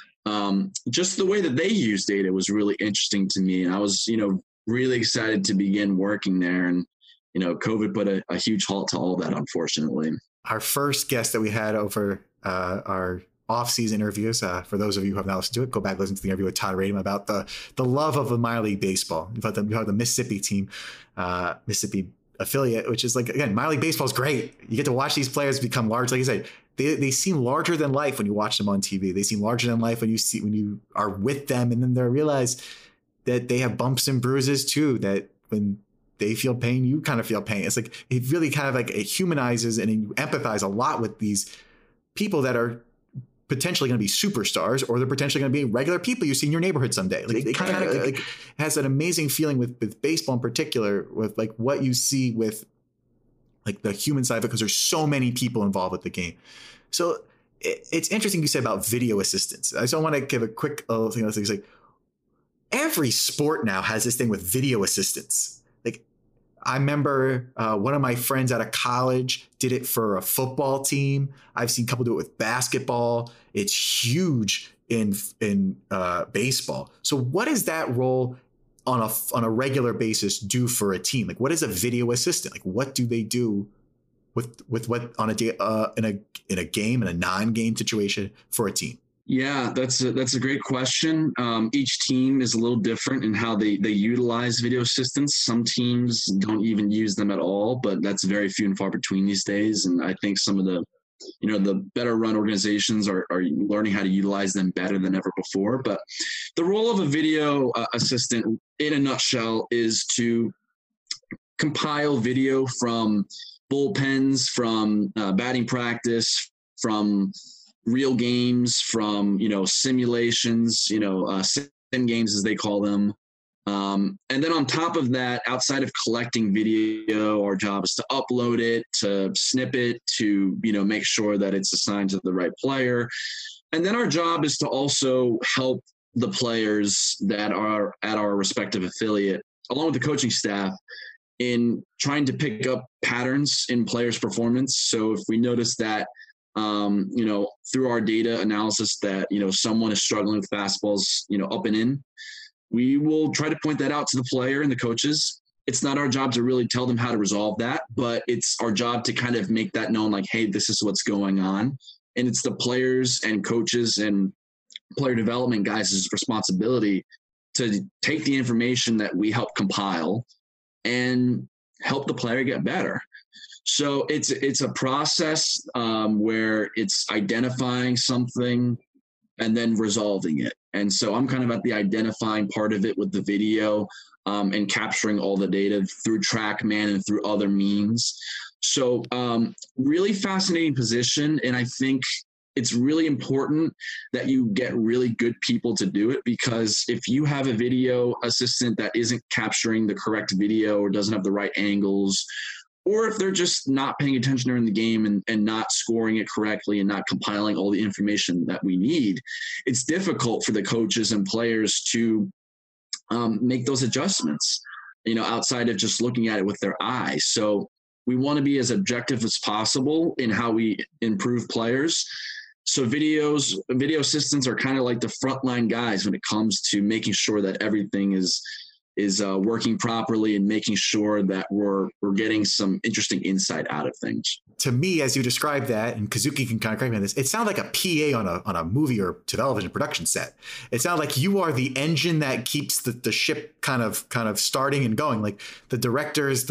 just the way that they use data was really interesting to me. And I was, really excited to begin working there. And, COVID put a huge halt to all that, unfortunately. Our first guest that we had over our off-season interviews, for those of you who have not listened to it, go back and listen to the interview with Todd Radom about the love of the minor league baseball. About the Mississippi team, Mississippi affiliate, which is like, again, minor league baseball is great. You get to watch these players become large. Like I said, they seem larger than life when you watch them on TV. They seem larger than life when you are with them, and then they realize that they have bumps and bruises too, that when they feel pain, you kind of feel pain. It's like, it really kind of like it humanizes, and you empathize a lot with these people that are potentially going to be superstars, or they're potentially going to be regular people you see in your neighborhood someday. Like it kind of like has an amazing feeling with baseball in particular, with like what you see with like the human side of it, because there's so many people involved with the game. So it's interesting you said about video assistants. I just want to give a quick thing. It's like every sport now has this thing with video assistants. Like I remember one of my friends out of college did it for a football team. I've seen a couple do it with basketball. It's huge in baseball. So what does that role on a regular basis do for a team? Like, what is a video assistant? Like, what do they do with what on a day in a game, in a non-game situation for a team? Yeah, that's a great question. Each team is a little different in how they utilize video assistants. Some teams don't even use them at all, but that's very few and far between these days. And I think some of the better run organizations are learning how to utilize them better than ever before. But the role of a video assistant in a nutshell is to compile video from bullpens, from batting practice, from real games, from, simulations, sim games as they call them. And then on top of that, outside of collecting video, our job is to upload it, to snip it, to, make sure that it's assigned to the right player. And then our job is to also help the players that are at our respective affiliate, along with the coaching staff, in trying to pick up patterns in players' performance. So if we notice that, through our data analysis that, someone is struggling with fastballs, up and in, we will try to point that out to the player and the coaches. It's not our job to really tell them how to resolve that, but it's our job to kind of make that known, like, hey, this is what's going on. And it's the players and coaches and player development guys' responsibility to take the information that we help compile and help the player get better. So it's a process where it's identifying something and then resolving it. And so I'm kind of at the identifying part of it with the video and capturing all the data through TrackMan and through other means. So really fascinating position. And I think it's really important that you get really good people to do it, because if you have a video assistant that isn't capturing the correct video or doesn't have the right angles, or if they're just not paying attention during the game and not scoring it correctly and not compiling all the information that we need, it's difficult for the coaches and players to make those adjustments, outside of just looking at it with their eyes. So we want to be as objective as possible in how we improve players. So video assistants are kind of like the frontline guys when it comes to making sure that everything is working properly and making sure that we're getting some interesting insight out of things. To me, as you describe that, and Kazuki can kind of correct me on this, it sounded like a PA on a movie or television production set. It sounded like you are the engine that keeps the ship kind of starting and going. Like the directors,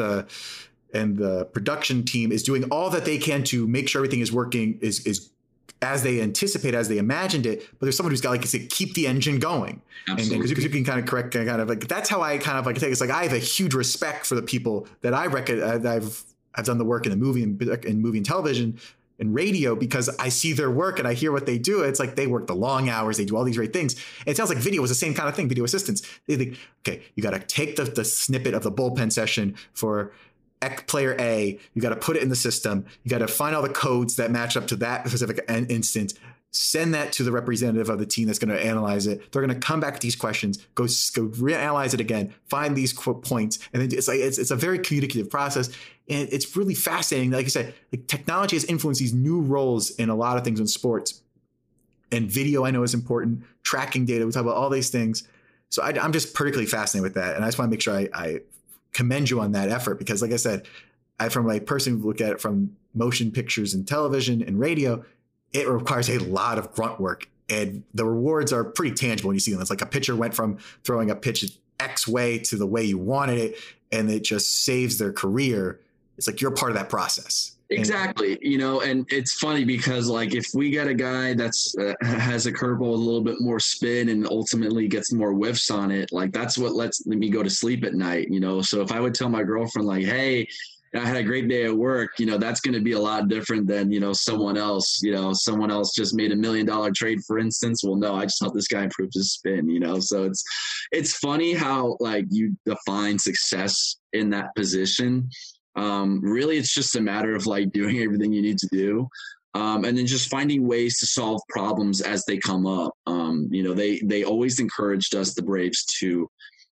and the production team is doing all that they can to make sure everything is working, is as they anticipate, as they imagined it. But there's someone who's got, like I said, keep the engine going. Absolutely. And because you can kind of correct, kind of like, that's how I kind of like take it. It's like, I have a huge respect for the people that I reckon I've done the work in the movie and television and radio, because I see their work and I hear what they do. It's like they work the long hours. They do all these great things. And it sounds like video was the same kind of thing. Video assistants. They think, okay, you got to take the snippet of the bullpen session for player A, you got to put it in the system. You got to find all the codes that match up to that specific instance, send that to the representative of the team that's going to analyze it. They're going to come back with these questions, go reanalyze it again, find these points. And then it's a very communicative process. And it's really fascinating. Like I said, like technology has influenced these new roles in a lot of things in sports. And video, I know, is important. Tracking data, we talk about all these things. So I'm just particularly fascinated with that. And I just want to make sure I commend you on that effort, because like I said, from a person who look at it from motion pictures and television and radio, it requires a lot of grunt work, and the rewards are pretty tangible when you see them. It's like a pitcher went from throwing a pitch X way to the way you wanted it, and it just saves their career. It's like you're part of that process. Exactly. And it's funny because, like, if we get a guy that's has a curveball with a little bit more spin and ultimately gets more whiffs on it, like that's what lets me go to sleep at night, So if I would tell my girlfriend, like, hey, I had a great day at work, that's going to be a lot different than, someone else just made $1 million trade, for instance. Well, no, I just helped this guy improve his spin, So it's funny how, like, you define success in that position. Really, it's just a matter of, like, doing everything you need to do. And then just finding ways to solve problems as they come up. They always encouraged us, the Braves, to,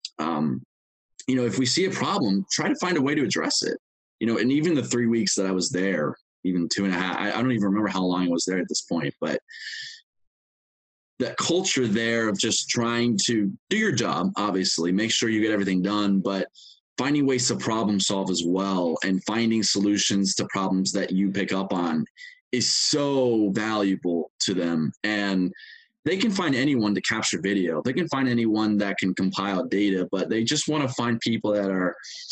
if we see a problem, try to find a way to address it. And even the 3 weeks that I was there, even 2.5, I don't even remember how long I was there at this point, but that culture there of just trying to do your job, obviously, make sure you get everything done, but finding ways to problem solve as well, and finding solutions to problems that you pick up on is so valuable to them. And they can find anyone to capture video. They can find anyone that can compile data, but they just want to find people that are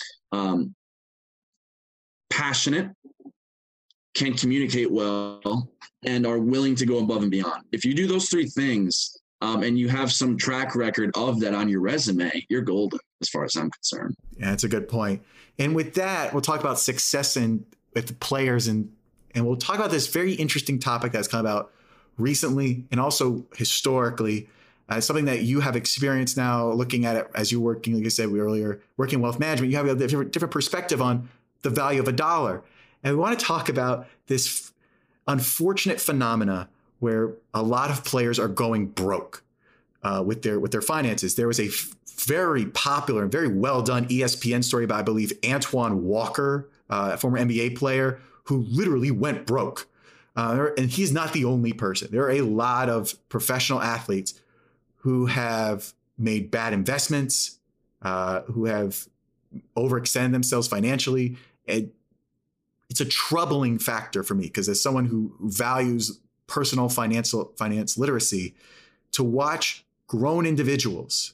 passionate, can communicate well, and are willing to go above and beyond. If you do those three things, and you have some track record of that on your resume, you're golden as far as I'm concerned. Yeah, that's a good point. And with that, we'll talk about success with the players, and we'll talk about this very interesting topic that's come about recently and also historically. Something that you have experienced now, looking at it as you're working, like I said earlier, working in wealth management. You have a different perspective on the value of a dollar. And we want to talk about this unfortunate phenomena where a lot of players are going broke. with their finances. There was a very popular and very well done ESPN story about, I believe, Antoine Walker, a former NBA player who literally went broke. And he's not the only person. There are a lot of professional athletes who have made bad investments, who have overextended themselves financially. And it's a troubling factor for me, because as someone who values personal finance literacy, to watch grown individuals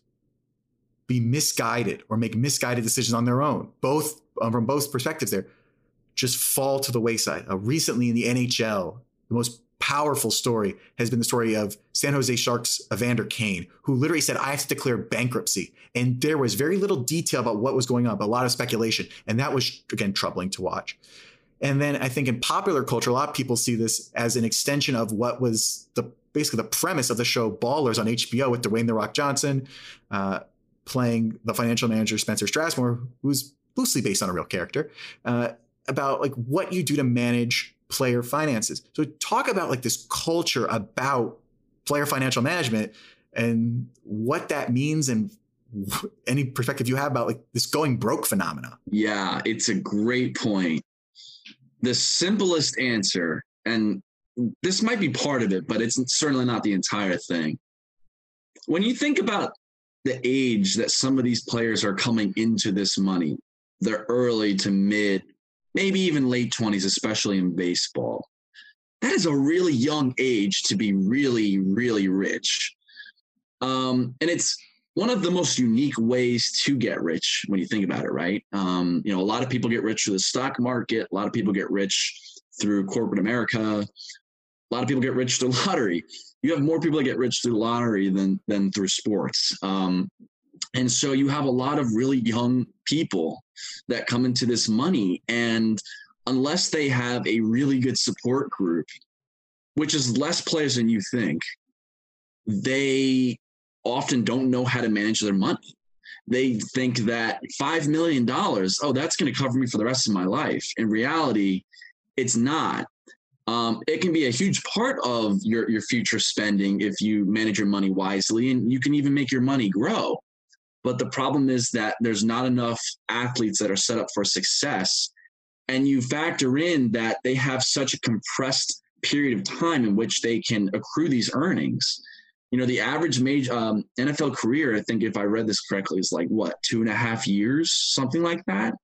be misguided or make misguided decisions on their own, both from both perspectives there, just fall to the wayside. Recently in the NHL, the most powerful story has been the story of San Jose Sharks Evander Kane, who literally said, I have to declare bankruptcy. And there was very little detail about what was going on, but a lot of speculation. And that was, again, troubling to watch. And then I think in popular culture, a lot of people see this as an extension of what was basically the premise of the show Ballers on HBO, with Dwayne "The Rock" Johnson playing the financial manager Spencer Strasmore, who's loosely based on a real character, about like what you do to manage player finances. So talk about like this culture about player financial management and what that means, and any perspective you have about like this going broke phenomena. Yeah, it's a great point. The simplest answer, and this might be part of it, but it's certainly not the entire thing. When you think about the age that some of these players are coming into this money, they're early to mid, maybe even late 20s, especially in baseball. That is a really young age to be really, really rich. And it's one of the most unique ways to get rich when you think about it, right? A lot of people get rich through the stock market. A lot of people get rich through corporate America. A lot of people get rich through lottery. You have more people that get rich through lottery than through sports. And so you have a lot of really young people that come into this money, and unless they have a really good support group, which is less players than you think, they often don't know how to manage their money. They think that $5 million, that's going to cover me for the rest of my life. In reality, it's not. It can be a huge part of your future spending if you manage your money wisely, and you can even make your money grow. But the problem is that there's not enough athletes that are set up for success. And you factor in that they have such a compressed period of time in which they can accrue these earnings. The average NFL career, I think if I read this correctly, is like, 2.5 years, something like that.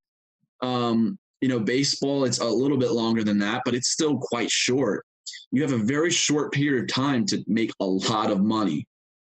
Baseball, it's a little bit longer than that, but it's still quite short. You have a very short period of time to make a lot of money.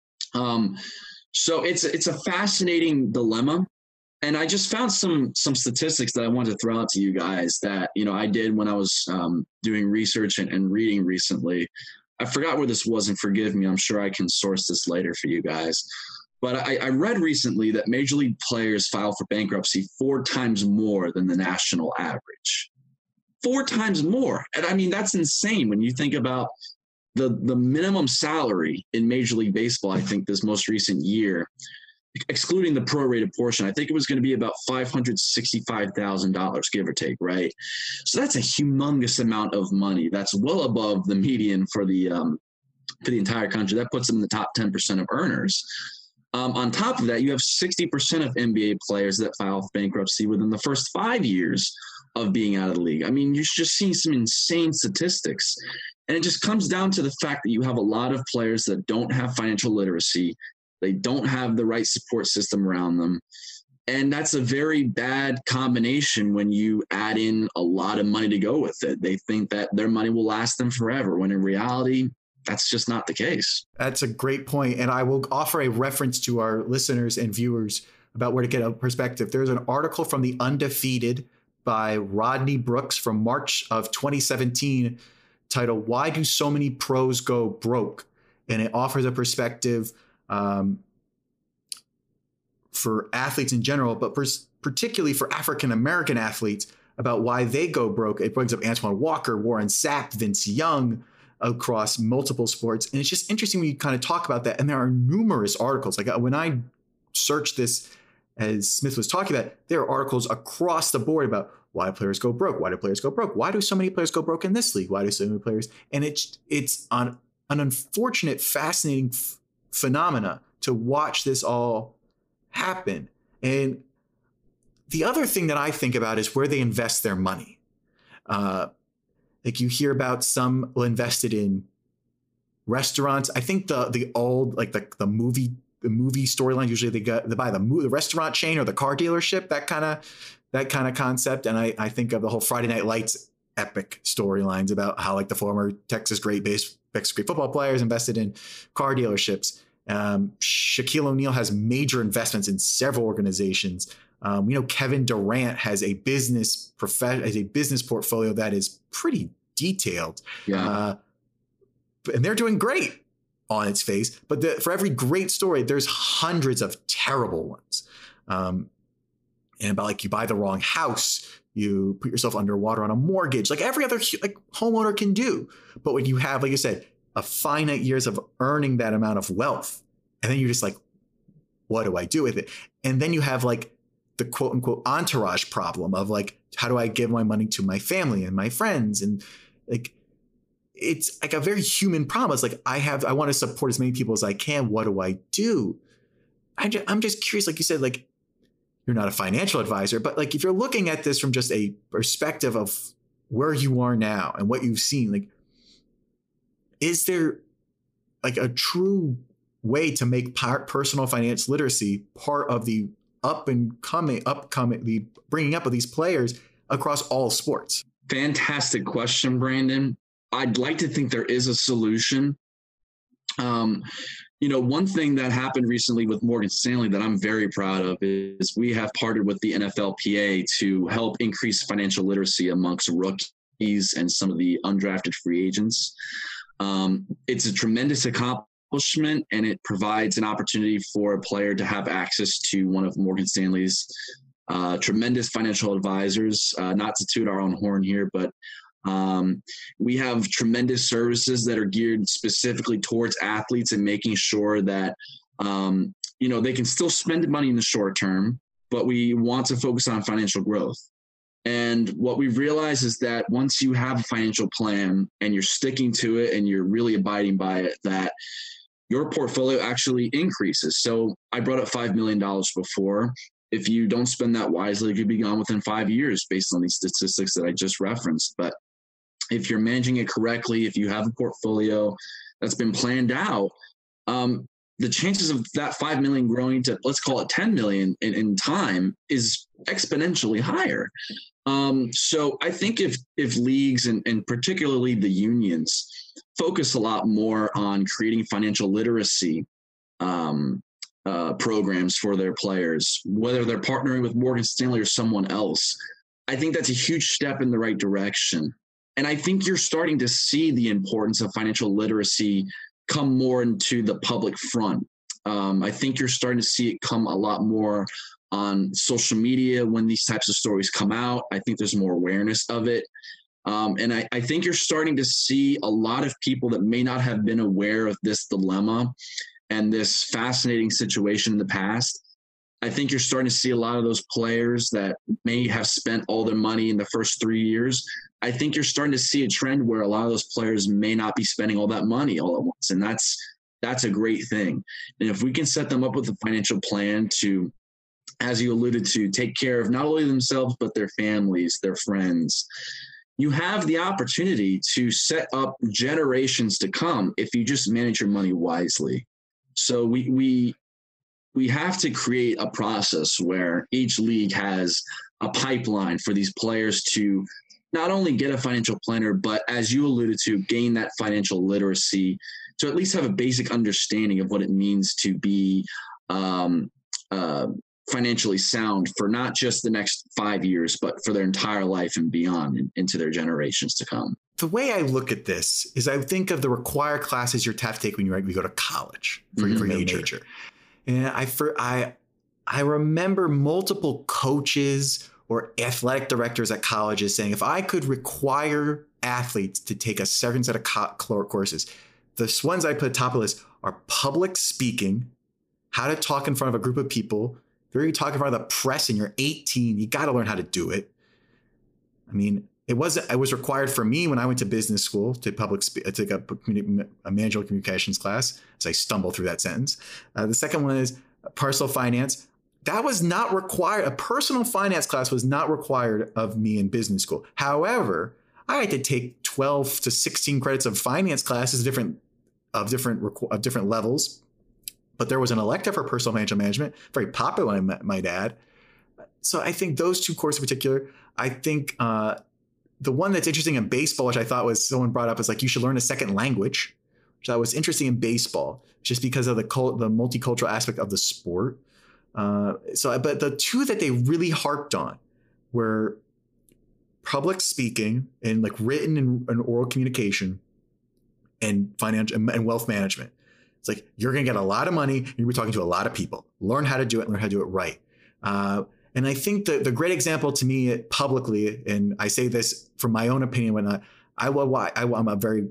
So it's a fascinating dilemma. And I just found some statistics that I wanted to throw out to you guys that, I did when I was doing research and reading recently. I forgot where this was, and forgive me. I'm sure I can source this later for you guys. But I read recently that major league players file for bankruptcy 4 times more than the national average. 4 times more. And I mean, that's insane when you think about the minimum salary in Major League Baseball. I think this most recent year, excluding the prorated portion, I think it was going to be about $565,000, give or take, right? So that's a humongous amount of money. That's well above the median for the entire country. That puts them in the top 10% of earners. On top of that, you have 60% of NBA players that file for bankruptcy within the first 5 years of being out of the league. I mean, you're just seeing some insane statistics. And it just comes down to the fact that you have a lot of players that don't have financial literacy. They don't have the right support system around them. And that's a very bad combination when you add in a lot of money to go with it. They think that their money will last them forever, when in reality, that's just not the case. That's a great point. And I will offer a reference to our listeners and viewers about where to get a perspective. There's an article from The Undefeated by Rodney Brooks from March of 2017 titled, "Why Do So Many Pros Go Broke?" And it offers a perspective for athletes in general, but particularly for African-American athletes, about why they go broke. It brings up Antoine Walker, Warren Sapp, Vince Young, across multiple sports. And it's just interesting when you kind of talk about that. And there are numerous articles. Like when I searched this, as Smith was talking about, there are articles across the board about why players go broke. Why do players go broke? Why do so many players go broke in this league? Why do so many players? And it's on an unfortunate, fascinating phenomena to watch this all happen. And the other thing that I think about is where they invest their money. Like you hear about some invested in restaurants. I think the old, like the movie storyline, usually they buy the restaurant chain or the car dealership, that kind of concept. And I think of the whole Friday Night Lights epic storylines about how like the former Texas great football players invested in car dealerships. Shaquille O'Neal has major investments in several organizations. Kevin Durant has a business portfolio that is pretty detailed. Yeah. And they're doing great on its face, but for every great story, there's hundreds of terrible ones. And about like you buy the wrong house, you put yourself underwater on a mortgage, like every other like homeowner can do. But when you have, like you said, a finite years of earning that amount of wealth, and then you're just like, what do I do with it? And then you have like the quote unquote entourage problem of like, how do I give my money to my family and my friends? And like, it's like a very human problem. It's like, I want to support as many people as I can. What do I do? I'm just curious, like you said, like you're not a financial advisor, but like if you're looking at this from just a perspective of where you are now and what you've seen, like, is there like a true way to make personal finance literacy part of the upcoming, the bringing up of these players across all sports? Fantastic question, Brandon. I'd like to think there is a solution. One thing that happened recently with Morgan Stanley that I'm very proud of is we have partnered with the NFLPA to help increase financial literacy amongst rookies and some of the undrafted free agents. It's a tremendous accomplishment, and it provides an opportunity for a player to have access to one of Morgan Stanley's tremendous financial advisors. Not to toot our own horn here, but we have tremendous services that are geared specifically towards athletes and making sure that, they can still spend money in the short term, but we want to focus on financial growth. And what we've realized is that once you have a financial plan and you're sticking to it and you're really abiding by it, that your portfolio actually increases. So I brought up $5 million before. If you don't spend that wisely, it could be gone within 5 years based on these statistics that I just referenced. But if you're managing it correctly, if you have a portfolio that's been planned out, the chances of that 5 million growing to, let's call it 10 million in time is exponentially higher. So I think if leagues and particularly the unions focus a lot more on creating financial literacy programs for their players, whether they're partnering with Morgan Stanley or someone else, I think that's a huge step in the right direction. And I think you're starting to see the importance of financial literacy come more into the public front. I think you're starting to see it come a lot more on social media when these types of stories come out. I think there's more awareness of it. And I think you're starting to see a lot of people that may not have been aware of this dilemma and this fascinating situation in the past. I think you're starting to see a lot of those players that may have spent all their money in the first 3 years. I think you're starting to see a trend where a lot of those players may not be spending all that money all at once. And that's a great thing. And if we can set them up with a financial plan to, as you alluded to, take care of not only themselves, but their families, their friends, you have the opportunity to set up generations to come if you just manage your money wisely. So we have to create a process where each league has a pipeline for these players to not only get a financial planner, but as you alluded to, gain that financial literacy to at least have a basic understanding of what it means to be financially sound for not just the next 5 years, but for their entire life and beyond and into their generations to come. The way I look at this is I think of the required classes you have to take when you go to college for your major. And I remember multiple coaches or athletic directors at colleges saying, if I could require athletes to take a certain set of courses, the ones I put at the top of the list are public speaking, how to talk in front of a group of people. If you're talking in front of the press and you're 18, you got to learn how to do it. I mean, It was required for me when I went to business school to take a managerial communications class, as I stumble through that sentence. The second one is personal finance. That was not required. A personal finance class was not required of me in business school. However, I had to take 12 to 16 credits of finance classes, different levels. But there was an elective for personal financial management, very popular, I might add. So I think those two courses in particular. I think the one that's interesting in baseball, which I thought was someone brought up, is like you should learn a second language, which I was interesting in baseball, just because of the multicultural aspect of the sport. But the two that they really harped on were public speaking and like written and oral communication and financial and wealth management. It's like, you're going to get a lot of money. You're going to be talking to a lot of people. Learn how to do it. Learn how to do it right. And I think the great example to me publicly, and I say this from my own opinion, when I'm a very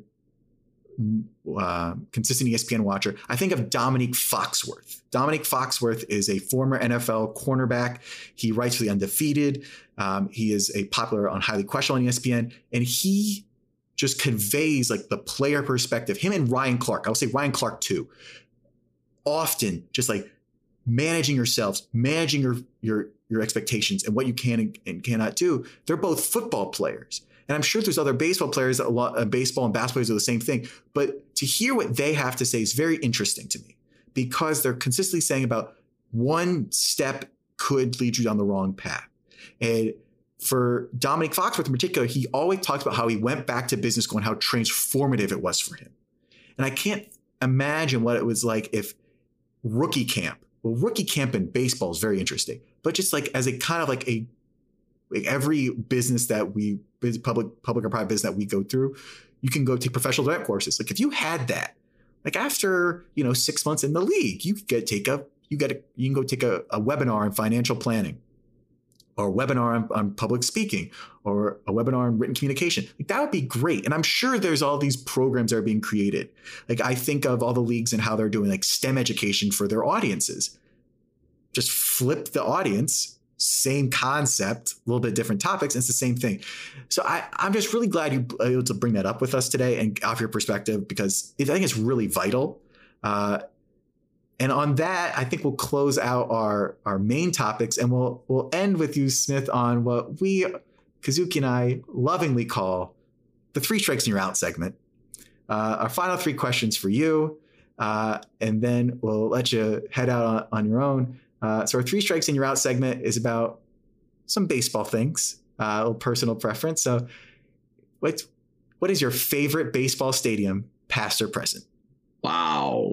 consistent ESPN watcher, I think of Dominique Foxworth. Dominique Foxworth is a former NFL cornerback. He writes for The Undefeated. He is a popular on Highly Questionable on ESPN, and he just conveys like the player perspective. Him and Ryan Clark, I will say Ryan Clark too, often just like managing yourselves, managing your expectations and what you can and cannot do. They're both football players. And I'm sure there's other baseball players, a lot of baseball and basketball players are the same thing. But to hear what they have to say is very interesting to me, because they're consistently saying about one step could lead you down the wrong path. And for Dominique Foxworth in particular, he always talks about how he went back to business school and how transformative it was for him. And I can't imagine what it was like if rookie camp in baseball is very interesting, but just like as a kind of like every business that public or private business that we go through, you can go take professional development courses. Like if you had that, like after 6 months in the league, you can go take a webinar on financial planning, or a webinar on public speaking, or a webinar on written communication. Like that would be great. And I'm sure there's all these programs that are being created. Like I think of all the leagues and how they're doing like STEM education for their audiences. Just flip the audience, same concept, a little bit different topics, and it's the same thing. So I'm just really glad you were able to bring that up with us today and off your perspective, because I think it's really vital. And on that, I think we'll close out our main topics, and we'll end with you, Smith, on what we, Kazuki and I, lovingly call the 3 strikes and you're out segment. Our final 3 questions for you, and then we'll let you head out on your own. So our 3 strikes and you're out segment is about some baseball things, a little personal preference. So what is your favorite baseball stadium, past or present? Wow.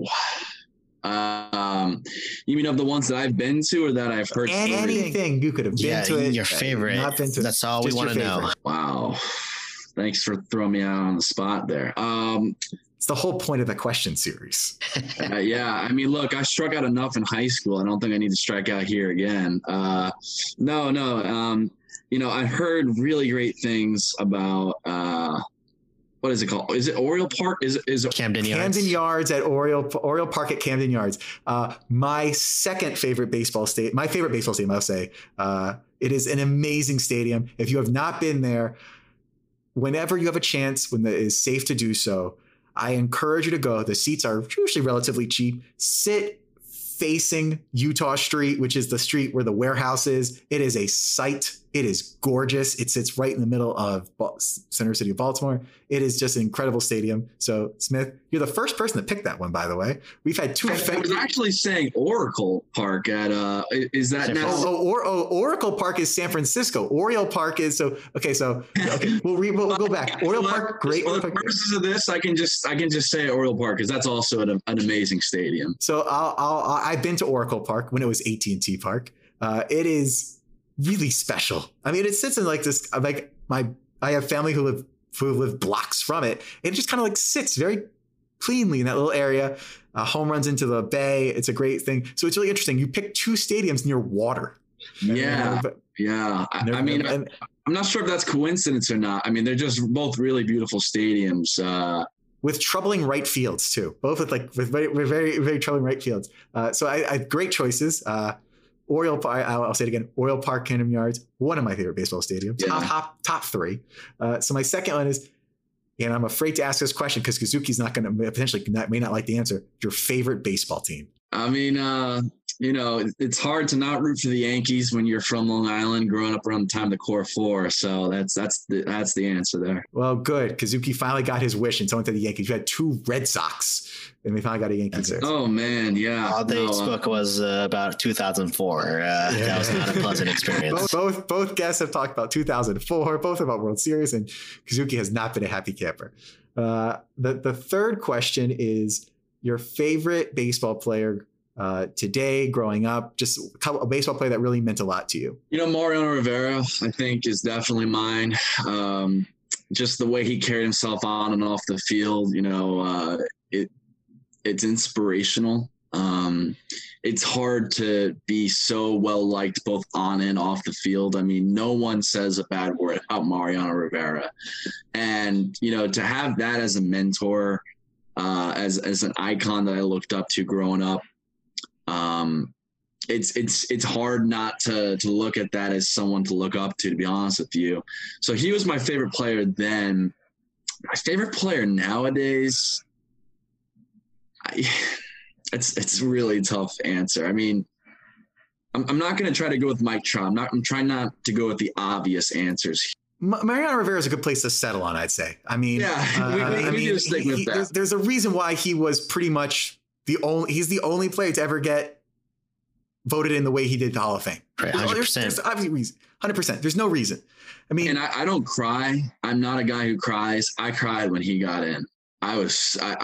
You mean of the ones that I've been to or that I've heard? Anything you could have been to it. Your favorite. Not been to That's all we want to know. Wow. Thanks for throwing me out on the spot there. It's the whole point of the question series. Yeah. I mean, look, I struck out enough in high school. I don't think I need to strike out here again. No. I heard really great things about, what is it called? Is it Oriole Park? Is it Camden Yards? Camden Yards at Oriole Park at Camden Yards. My favorite baseball stadium, I'll say. It is an amazing stadium. If you have not been there, whenever you have a chance, when it is safe to do so, I encourage you to go. The seats are usually relatively cheap. Sit facing Utah Street, which is the street where the warehouse is. It is a sight. It is gorgeous. It sits right in the middle of Center City of Baltimore. It is just an incredible stadium. So, Smith, you're the first person to pick that one, by the way. We've had 2. I was actually saying Oracle Park at is that now? Oracle Park is San Francisco. Oriole Park is okay. We'll go back. Oriole Park, great. For the purposes of this, I can just say Oriole Park because that's also an amazing stadium. So I've been to Oracle Park when it was AT&T Park. It is really special. I mean, it sits in like this, like I have family who live blocks from it. It just kind of like sits very cleanly in that little area. Home runs into the bay. It's a great thing. So it's really interesting. You pick 2 stadiums near water. Yeah. I mean, I'm not sure if that's coincidence or not. I mean, they're just both really beautiful stadiums. With troubling right fields too. Both with very, very, very troubling right fields. So I great choices. I'll say it again, Oriole Park, Camden Yards, one of my favorite baseball stadiums, Yeah. top three. So my second one is, and I'm afraid to ask this question because Kazuki's not going to may not like the answer. Your favorite baseball team? I mean, it's hard to not root for the Yankees when you're from Long Island, growing up around the time of the Core Four. So that's the answer there. Well, good. Kazuki finally got his wish and someone to the Yankees. You had 2 Red Sox, and they finally got a Yankees. Oh man, yeah. All they spoke was about 2004. That was not a pleasant experience. Both guests have talked about 2004, both about World Series, and Kazuki has not been a happy camper. The third question is your favorite baseball player today, growing up, just a baseball player that really meant a lot to you. Mariano Rivera, I think, is definitely mine. Just the way he carried himself on and off the field, it's inspirational. It's hard to be so well liked both on and off the field. I mean, no one says a bad word about Mariano Rivera, and to have that as a mentor, as an icon that I looked up to growing up. It's hard not to look at that as someone to look up to be honest with you. So he was my favorite player then. My favorite player nowadays, it's a really tough answer. I mean, I'm not going to try to go with Mike Trout. I'm trying not to go with the obvious answers. Mariano Rivera is a good place to settle on, I'd say. I mean, we just stick with that. There's a reason why he was pretty much he's the only player to ever get voted in the way he did the Hall of Fame. Right, 100%. There's obviously reason. 100%. There's no reason. I mean, and I don't cry. I'm not a guy who cries. I cried when he got in. I was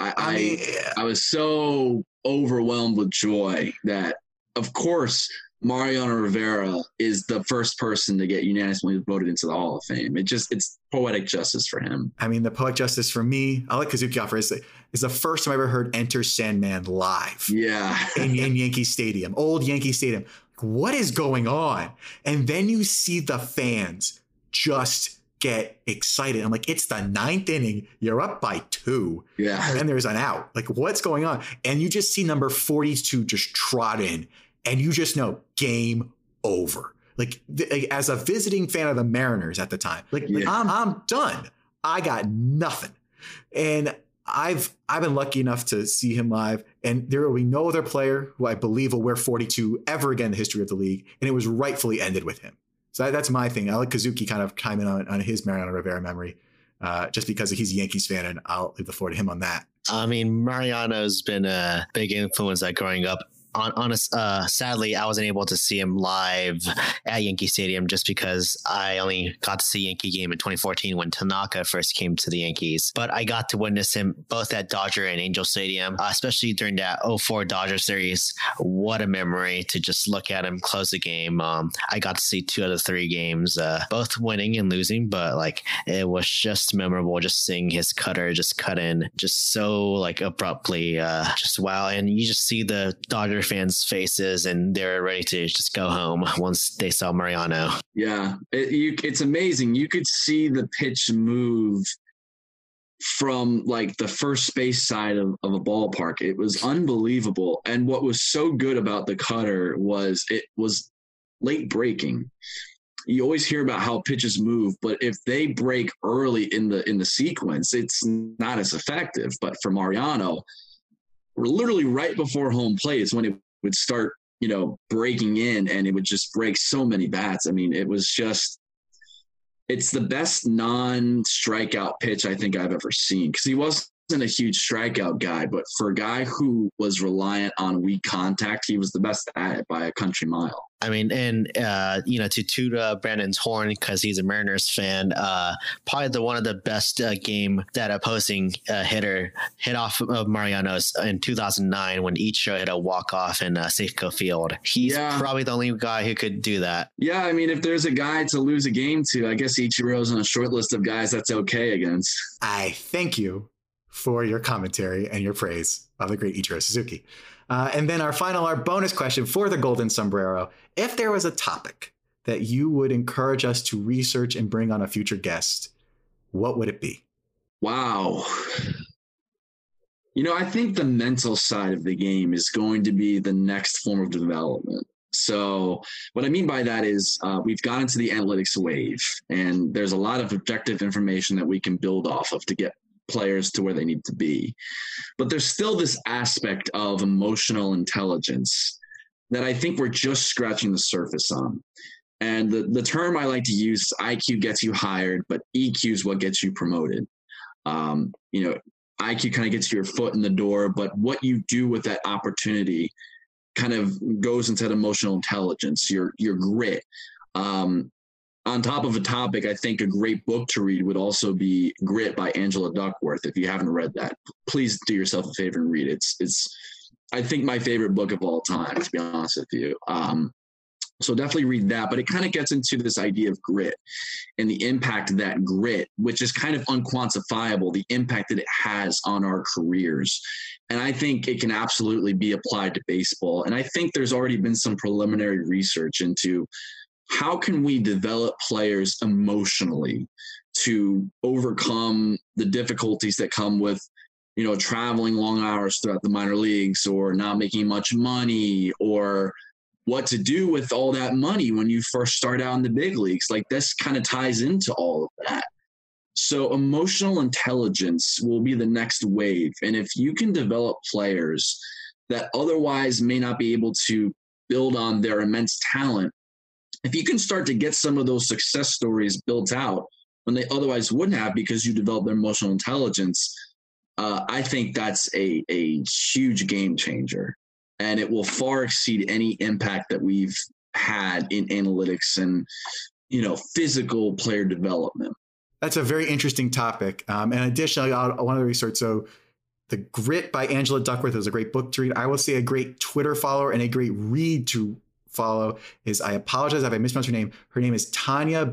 so overwhelmed with joy that, of course, Mariano Rivera is the first person to get unanimously voted into the Hall of Fame. It's poetic justice for him. I mean, the poetic justice for me, I'll let Kazuki offer is the first time I ever heard Enter Sandman live. Yeah. in Yankee Stadium, old Yankee Stadium. What is going on? And then you see the fans just get excited. I'm like, it's the 9th inning. You're up by 2. Yeah. And there's an out. Like, what's going on? And you just see number 42 just trot in. And you just know, game over. Like, as a visiting fan of the Mariners at the time, I'm done. I got nothing. And I've been lucky enough to see him live, and there will be no other player who I believe will wear 42 ever again in the history of the league. And it was rightfully ended with him. So that's my thing. I let Kazuki kind of chime in on his Mariano Rivera memory, just because he's a Yankees fan, and I'll leave the floor to him on that. I mean, Mariano's been a big influence growing up. Sadly, I wasn't able to see him live at Yankee Stadium just because I only got to see Yankee game in 2014 when Tanaka first came to the Yankees. But I got to witness him both at Dodger and Angel Stadium, especially during that 04 Dodger series. What a memory to just look at him close the game. I got to see 2 out of 3 games, both winning and losing, but it was just memorable just seeing his cutter just cut in just so abruptly. Just wow. And you just see the Dodger fans' faces, and they're ready to just go home once they saw Mariano. Yeah, it's amazing. You could see the pitch move from the first base side of a ballpark. It was unbelievable. And what was so good about the cutter was it was late breaking. You always hear about how pitches move, but if they break early in the sequence, it's not as effective. But for Mariano, we're literally right before home plate is when it would start, breaking in, and it would just break so many bats. I mean, it's the best non-strikeout pitch I think I've ever seen, because he wasn't a huge strikeout guy, but for a guy who was reliant on weak contact, he was the best at it by a country mile. I mean, and, to toot Brandon's horn because he's a Mariners fan, probably one of the best game that opposing hitter hit off of Mariano's in 2009 when Ichiro hit a walk-off in Safeco Field. He's probably the only guy who could do that. Yeah, I mean, if there's a guy to lose a game to, I guess Ichiro's on a short list of guys that's okay against. I thank you for your commentary and your praise of the great Ichiro Suzuki. And then our bonus question for the Golden Sombrero. If there was a topic that you would encourage us to research and bring on a future guest, what would it be? Wow. I think the mental side of the game is going to be the next form of development. So what I mean by that is we've gotten to the analytics wave, and there's a lot of objective information that we can build off of to get players to where they need to be. But there's still this aspect of emotional intelligence that I think we're just scratching the surface on. And the term I like to use is IQ gets you hired, but EQ is what gets you promoted. IQ kind of gets your foot in the door, but what you do with that opportunity kind of goes into that emotional intelligence, your grit. On top of a topic, I think a great book to read would also be Grit by Angela Duckworth. If you haven't read that, please do yourself a favor and read it. It's I think my favorite book of all time, to be honest with you. So definitely read that, but it kind of gets into this idea of grit and the impact of that grit, which is kind of unquantifiable, the impact that it has on our careers. And I think it can absolutely be applied to baseball. And I think there's already been some preliminary research into how can we develop players emotionally to overcome the difficulties that come with, traveling long hours throughout the minor leagues, or not making much money, or what to do with all that money when you first start out in the big leagues. Like, this kind of ties into all of that. So emotional intelligence will be the next wave. And if you can develop players that otherwise may not be able to build on their immense talent, if you can start to get some of those success stories built out when they otherwise wouldn't have, because you develop their emotional intelligence, I think that's a huge game changer. And it will far exceed any impact that we've had in analytics and, physical player development. That's a very interesting topic. And additionally, one of the research, so The Grit by Angela Duckworth is a great book to read. I will say a great Twitter follower and a great read to follow is, I apologize if I mispronounced her name. Her name is Tanya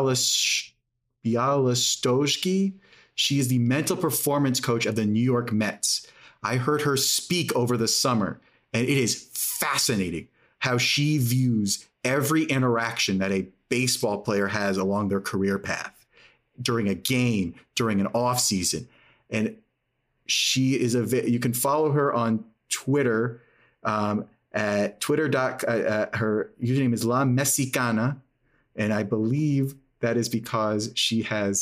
Bialystojki. She is the mental performance coach of the New York Mets. I heard her speak over the summer, and it is fascinating how she views every interaction that a baseball player has along their career path, during a game, during an off season. And she is you can follow her on Twitter at Twitter. Her username is La Mexicana. And I believe that is because she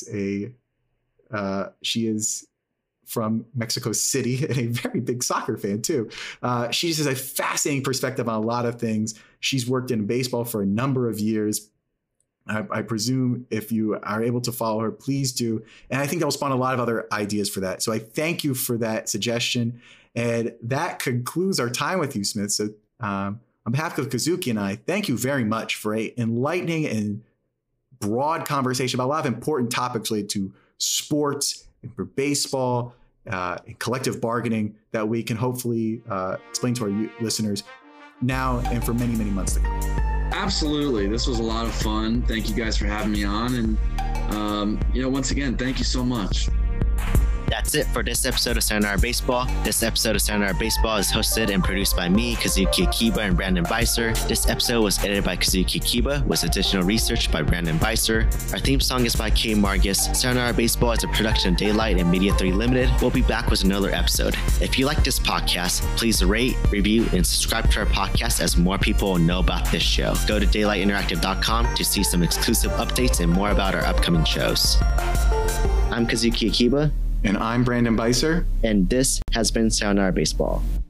is from Mexico City and a very big soccer fan too. She just has a fascinating perspective on a lot of things. She's worked in baseball for a number of years. I presume if you are able to follow her, please do. And I think that will spawn a lot of other ideas for that. So I thank you for that suggestion. And that concludes our time with you, Smith. So on behalf of Kazuki and I, thank you very much for an enlightening and broad conversation about a lot of important topics related to sports and for baseball and collective bargaining that we can hopefully explain to our listeners now and for many, many months to come. Absolutely. This was a lot of fun. Thank you guys for having me on. And, once again, thank you so much. That's it for this episode of Sayonara Baseball. This episode of Sayonara Baseball is hosted and produced by me, Kazuki Akiba, and Brandon Beiser. This episode was edited by Kazuki Akiba, with additional research by Brandon Beiser. Our theme song is by Kay Margus. Sayonara Baseball is a production of Daylight and Media 3 Limited. We'll be back with another episode. If you like this podcast, please rate, review, and subscribe to our podcast as more people will know about this show. Go to daylightinteractive.com to see some exclusive updates and more about our upcoming shows. I'm Kazuki Akiba. And I'm Brandon Beiser. And this has been Sayonara Baseball.